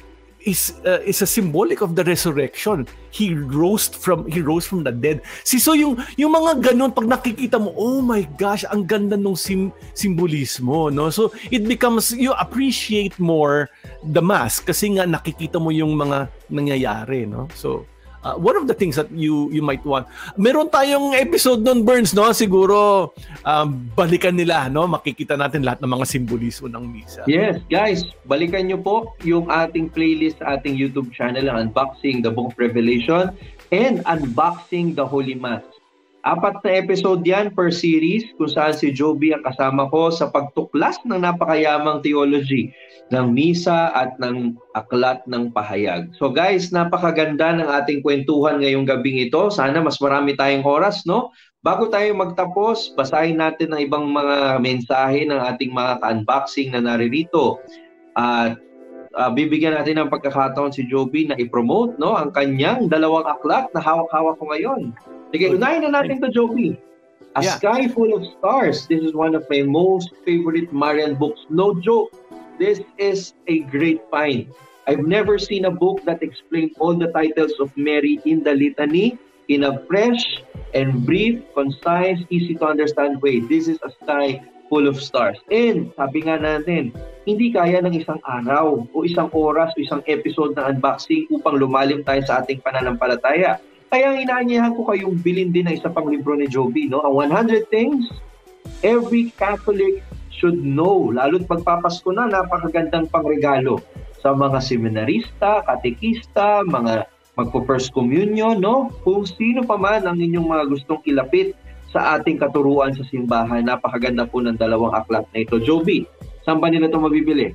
is uh, is a symbolic of the resurrection. He rose from he rose from the dead. Si so yung yung mga ganun pag nakikita mo, oh my gosh, ang ganda nung sim, simbolismo, no? So it becomes you appreciate more the mass kasi nga nakikita mo yung mga nangyayari, no? So Uh, one of the things that you you might want. Meron tayong episode nun, Burns, no? Siguro um, balikan nila, no? Makikita natin lahat ng mga simbolismo ng misa. Yes, guys, balikan nyo po yung ating playlist sa ating YouTube channel, Unboxing the Book of Revelation and Unboxing the Holy Mass. Apat na episode yan per series kung saan si Joby ang kasama ko sa pagtuklas ng napakayamang theology ng misa at ng aklat ng pahayag. So guys, napakaganda ng ating kwentuhan ngayong gabing ito. Sana mas marami tayong oras, no? Bago tayo magtapos, basahin natin ang ibang mga mensahe ng ating mga ka-unboxing na naririto. At uh, bibigyan natin ng pagkakataon si Joby na i-promote, no, ang kanyang dalawang aklat na hawak-hawak ko ngayon. Sige, unahin na natin to, Joby. A yeah. Sky Full of Stars. This is one of my most favorite Marian books. No joke. This is a great find. I've never seen a book that explained all the titles of Mary in the litany in a fresh and brief, concise, easy to understand way. This is a sky full of stars. And sabi nga natin, hindi kaya ng isang araw o isang oras o isang episode na unboxing upang lumalim tayo sa ating pananampalataya. Kaya inaanyahan ko kayong bilhin din ang isa pang libro ni Joby, no? Ang one hundred Things Every Catholic Should Know. Lalo't magpapasko na, napakagandang pangregalo sa mga seminarista, katekista, mga magpo-first communion, no? Kung sino pa man ang inyong mga gustong ilapit sa ating katuruan sa simbahan, napakaganda po ng dalawang aklat na ito. Joby, saan ba nila ito mabibili?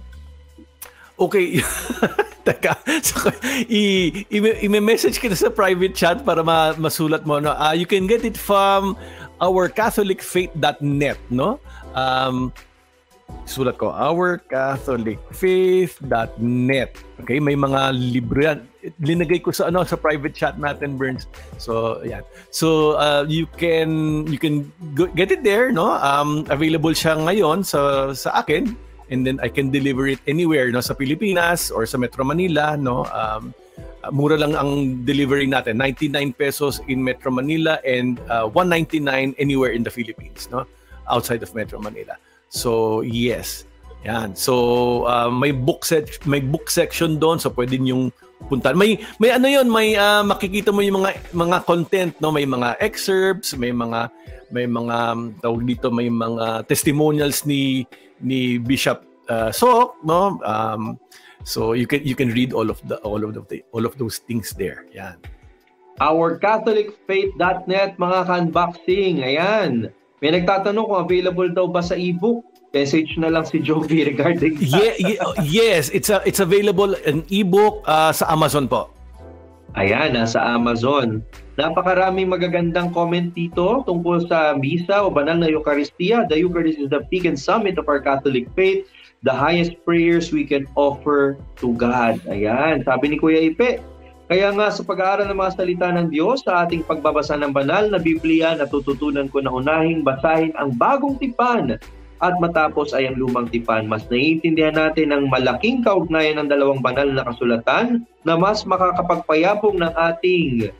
Okay. Teka, so, i- i- i-message kita sa private chat para ma- masulat mo. No? Uh, you can get it from our catholic faith dot net, no? Um, sulat ko, our catholic faith dot net. Okay, may mga libro yan. Linagay ko sa ano sa private chat natin, Burns. So, yan. So, uh, you can you can go, get it there, no? Um, available siya ngayon sa sa akin, and then I can deliver it anywhere, no, sa Pilipinas or sa Metro Manila, no? Um, mura lang ang delivery natin, ninety-nine pesos in Metro Manila and uh, one ninety-nine anywhere in the Philippines, no? Outside of Metro Manila. So, yes. Yan. So, uh, may book set, may book section doon, so pwede niyong puntahan. May may ano 'yon, may uh, makikita mo yung mga mga content, no, may mga excerpts, may mga may mga um, tawag dito, may mga testimonials ni ni Bishop uh, Sok, no? Um, so you can you can read all of the all of the all of those things there. Yan. Our catholic faith dot net, mga ka-unboxing. Ayan. May nagtatanong kung available daw ba sa ebook. Message na lang si Joby regarding yeah, yeah, yes, it's a, it's available in ebook uh, sa Amazon po. Ayan, nasa Amazon. Napakaraming magagandang comment dito tungkol sa misa o banal na Eucharistia. The Eucharist is the peak and summit of our Catholic faith, the highest prayers we can offer to God. Ayan, sabi ni Kuya Ipe. Kaya nga sa pag-aaral ng mga salita ng Diyos, sa ating pagbabasa ng banal na Biblia, natututunan ko na unahing basahin ang bagong tipan at matapos ay ang lumang tipan. Mas naiintindihan natin ang malaking kaugnayan ng dalawang banal na kasulatan na mas makakapagpayabong ng ating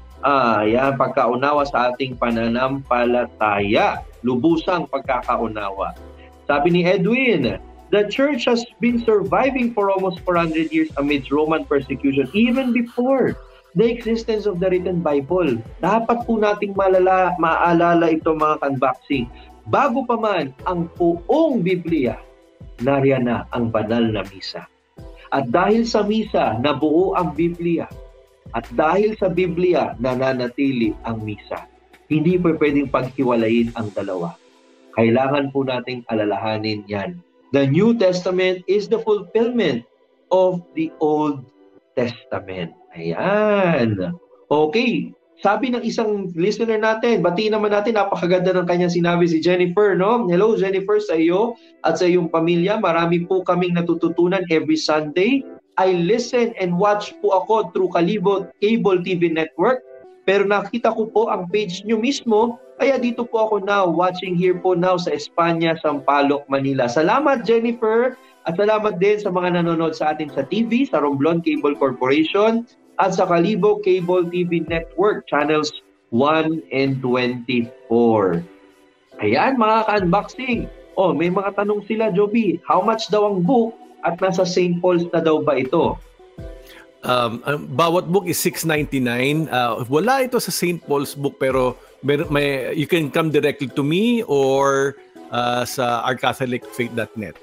ah, yan, pagkaunawa sa ating pananampalataya. Lubusang pagkakaunawa. Sabi ni Edwin, the church has been surviving for almost four hundred years amidst Roman persecution even before the existence of the written Bible. Dapat po nating malala, maalala ito, mga ka-unboxing. Bago pa man ang buong Biblia, nariyan na ang banal na misa. At dahil sa misa, nabuo ang Biblia. At dahil sa Biblia, nananatili ang misa. Hindi pa pwedeng paghiwalayin ang dalawa. Kailangan po nating alalahanin yan. The New Testament is the fulfillment of the Old Testament. Ayan. Okay. Sabi ng isang listener natin, batiin naman natin, napakaganda ng kanyang sinabi, si Jennifer, no? Hello, Jennifer, sa iyo at sa iyong pamilya. Marami po kaming natututunan every Sunday. I listen and watch po ako through Kalibo Cable T V Network. Pero nakita ko po ang page nyo mismo, kaya dito po ako now, watching here po now sa Espanya, Sampaloc, Manila. Salamat, Jennifer, at salamat din sa mga nanonood sa atin sa T V, sa Romblon Cable Corporation, at sa Kalibo Cable T V Network, channels one and twenty-four. Ayan, mga ka-unboxing. Oh, may mga tanong sila, Joby. How much daw ang book at nasa Saint Paul's na daw ba ito? Um, ang bawat book is six ninety-nine. Uh, wala ito sa Saint Paul's book, pero may, may, you can come directly to me or uh, sa our catholic faith dot net.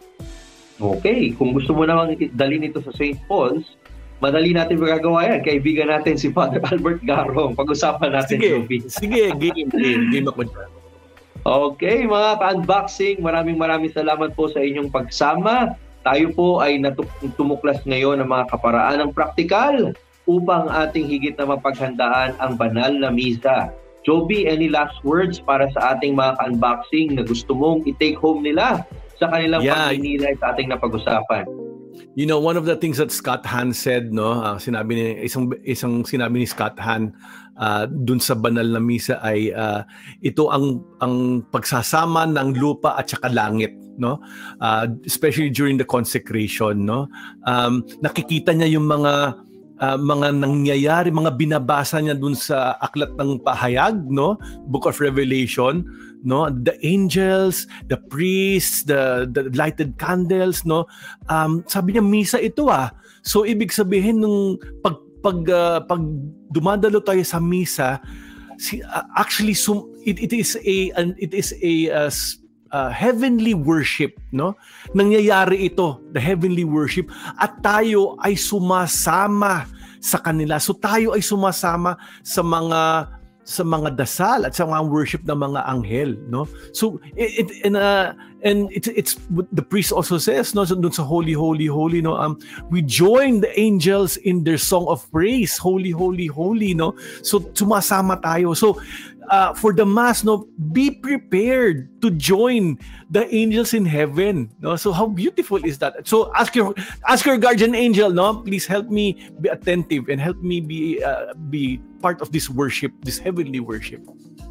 Okay, kung gusto mo naman dalhin ito sa Saint Paul's, madali natin magagawa yan. Kaibigan natin si Father Albert Garong. Pag-usapan natin. Sige, Joby. sige, game, game, game ako dyan. Okay, mga ka-unboxing, maraming maraming salamat po sa inyong pagsama. Tayo po ay tumuklas ngayon ng mga kaparaan ng praktikal upang ating higit na mapaghandaan ang banal na misa. Joby, any last words para sa ating mga ka-unboxing na gusto mong i-take home nila sa kanilang Yeah. pagninilay sa ating napag-usapan? You know, one of the things that Scott Hahn said, no, uh, sinabi ni isang isang sinabi ni Scott Hahn uh, dun sa banal na misa ay uh, ito ang ang pagsasama ng lupa at saka langit, no? Uh, especially during the consecration, no? Um, nakikita niya yung mga uh, mga nangyayari, mga binabasa niya dun sa aklat ng pahayag, no? Book of Revelation, no? The angels, the priests, the the lighted candles, no? Um, sabi niya misa ito ah. So ibig sabihin nung pag pag uh, pag dumadalo tayo sa misa, si, uh, actually sum, it, it is a an, it is a uh, uh, heavenly worship, no? Nangyayari ito, the heavenly worship, at tayo ay sumasama sa kanila. So tayo ay sumasama sa mga sa mga dasal at sa mga worship ng mga anghel, no? So it, it and uh, and it's it's the priest also says, no, so dun sa holy holy holy, no, um we join the angels in their song of praise, holy holy holy, no? So sumasama tayo. So uh, for the mass, no, be prepared to join the angels in heaven, no? So how beautiful is that? So ask your ask your guardian angel, no, please help me be attentive and help me be uh, be part of this worship, this heavenly worship.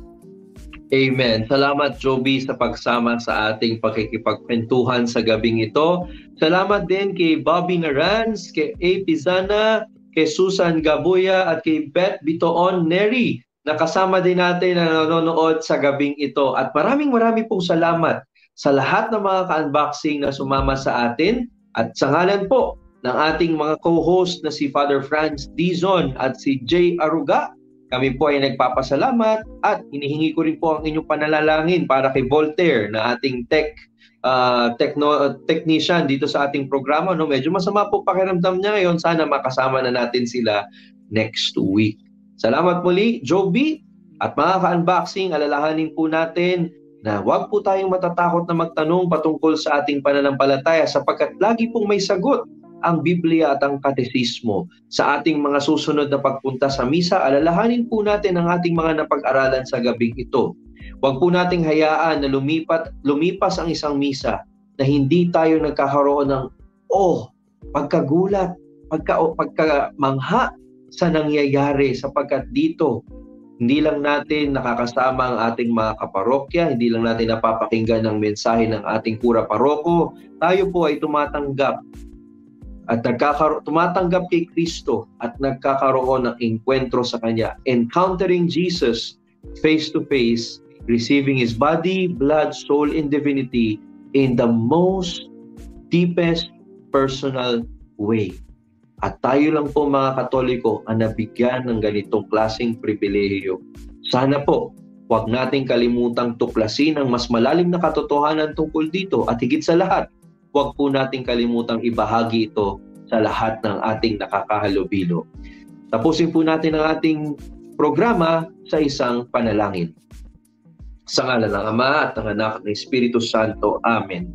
Amen. Salamat, Joby, sa pagsama sa ating pakikipagkwentuhan sa gabing ito. Salamat din kay Bobby Narans, kay A. Pizana, kay Susan Gabuya, at kay Beth Bitoon Neri, na kasama din natin na nanonood sa gabing ito. At maraming maraming pong salamat sa lahat ng mga ka-unboxing na sumama sa atin. At sa ngalan po ng ating mga co-host na si Father Franz Dizon at si Jay Aruga, kami po ay nagpapasalamat at hinihingi ko rin po ang inyong panalangin para kay Voltaire na ating tech uh, techno, technician dito sa ating programa. No? Medyo masama po pakiramdam niya ngayon. Sana makasama na natin sila next week. Salamat muli, Joby. At mga ka-unboxing, alalahanin po natin na huwag po tayong matatakot na magtanong patungkol sa ating pananampalataya sapagkat lagi pong may sagot ang Biblia at ang Katesismo. Sa ating mga susunod na pagpunta sa misa, alalahanin po natin ang ating mga napag-aralan sa gabing ito. Huwag po nating hayaan na lumipat, lumipas ang isang misa na hindi tayo nagkakaroon ng oh, pagkagulat, pagka, pagkamangha sa nangyayari sapagkat dito, hindi lang natin nakakasama ang ating mga kaparokya, hindi lang natin napapakinggan ang mensahe ng ating kura paroko, tayo po ay tumatanggap at nagkakaro- tumatanggap kay Kristo at nagkakaroon ng enkwentro sa Kanya, encountering Jesus face to face, receiving His body, blood, soul, and divinity in the most deepest personal way. At tayo lang po mga Katoliko ang nabigyan ng ganitong klaseng pribilehiyo. Sana po, huwag nating kalimutang tuklasin ang mas malalim na katotohanan tungkol dito at higit sa lahat, huwag po nating kalimutang ibahagi ito sa lahat ng ating nakakahalubilo. Tapusin po natin ang ating programa sa isang panalangin. Sa ngalan ng Ama at ng Anak at ng Espiritu Santo. Amen.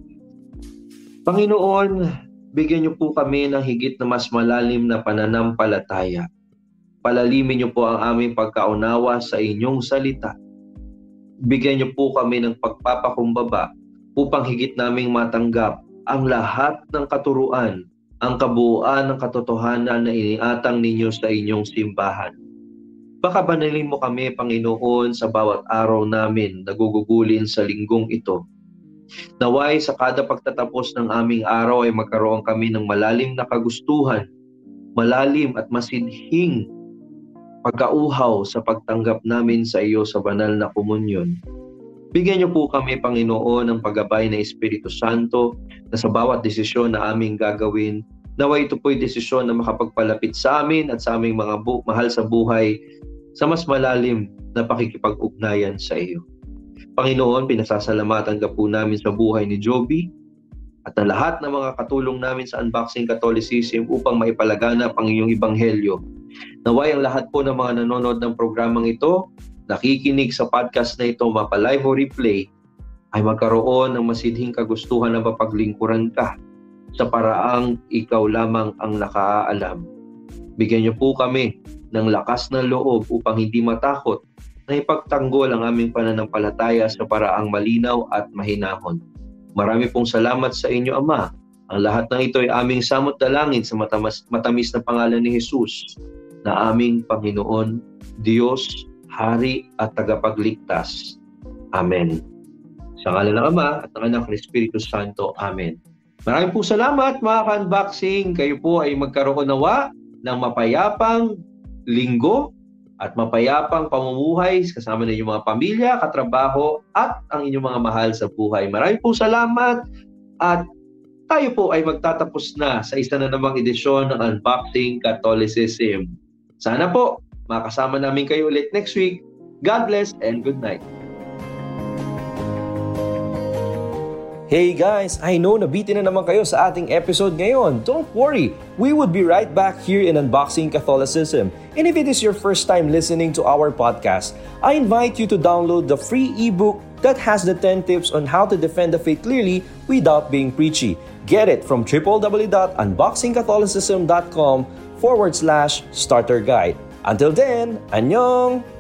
Panginoon, bigyan niyo po kami ng higit na mas malalim na pananampalataya. Palalimin niyo po ang aming pagkaunawa sa inyong salita. Bigyan niyo po kami ng pagpapakumbaba upang higit naming matanggap ang lahat ng katuruan, ang kabuuan ng katotohanan na iniatang ninyo sa inyong simbahan. Pakabanalin mo kami, Panginoon, sa bawat araw namin na gugugulin sa linggong ito. Naway sa kada pagtatapos ng aming araw ay magkaroon kami ng malalim na kagustuhan, malalim at masidhing pagkauhaw sa pagtanggap namin sa iyo sa banal na komunyon. Bigyan niyo po kami, Panginoon, ng paggabay na Espiritu Santo na sa bawat desisyon na aming gagawin, naway ito po'y desisyon na makapagpalapit sa amin at sa aming mga bu- mahal sa buhay sa mas malalim na pakikipag-ugnayan sa iyo. Panginoon, pinasasalamatan ka po namin sa buhay ni Joby at na lahat ng mga katulong namin sa Unboxing Catholicism upang maipalaganap ang iyong ebanghelyo. Naway ang lahat po ng mga nanonood ng programang ito, nakikinig sa podcast na ito, mapa-live o replay, ay magkaroon ng masidhing kagustuhan na mapaglingkuran ka sa paraang ikaw lamang ang nakaalam. Bigyan niyo po kami ng lakas ng loob upang hindi matakot na ipagtanggol ang aming pananampalataya sa paraang malinaw at mahinahon. Marami pong salamat sa inyo, Ama. Ang lahat ng ito ay aming samot dalangin sa matamis, matamis na pangalan ni Jesus na aming Panginoon, Diyos, Hari at Tagapagligtas. Amen. Sa ngalan ng Ama at ng Anak ng Espiritu Santo. Amen. Maraming po salamat mga ka-unboxing. Kayo po ay magkaroon nawa ng mapayapang linggo at mapayapang pamumuhay kasama ng inyong mga pamilya, katrabaho at ang inyong mga mahal sa buhay. Maraming po salamat at tayo po ay magtatapos na sa isa na namang edisyon ng Unboxing Catholicism. Sana po makasama namin kayo ulit next week. God bless and good night. Hey guys, I know nabitin na naman kayo sa ating episode ngayon. Don't worry, we would be right back here in Unboxing Catholicism. And if it is your first time listening to our podcast, I invite you to download the free ebook that has the ten tips on how to defend the faith clearly without being preachy. Get it from www.unboxingcatholicism.com forward slash starter guide. Until then, annyeong!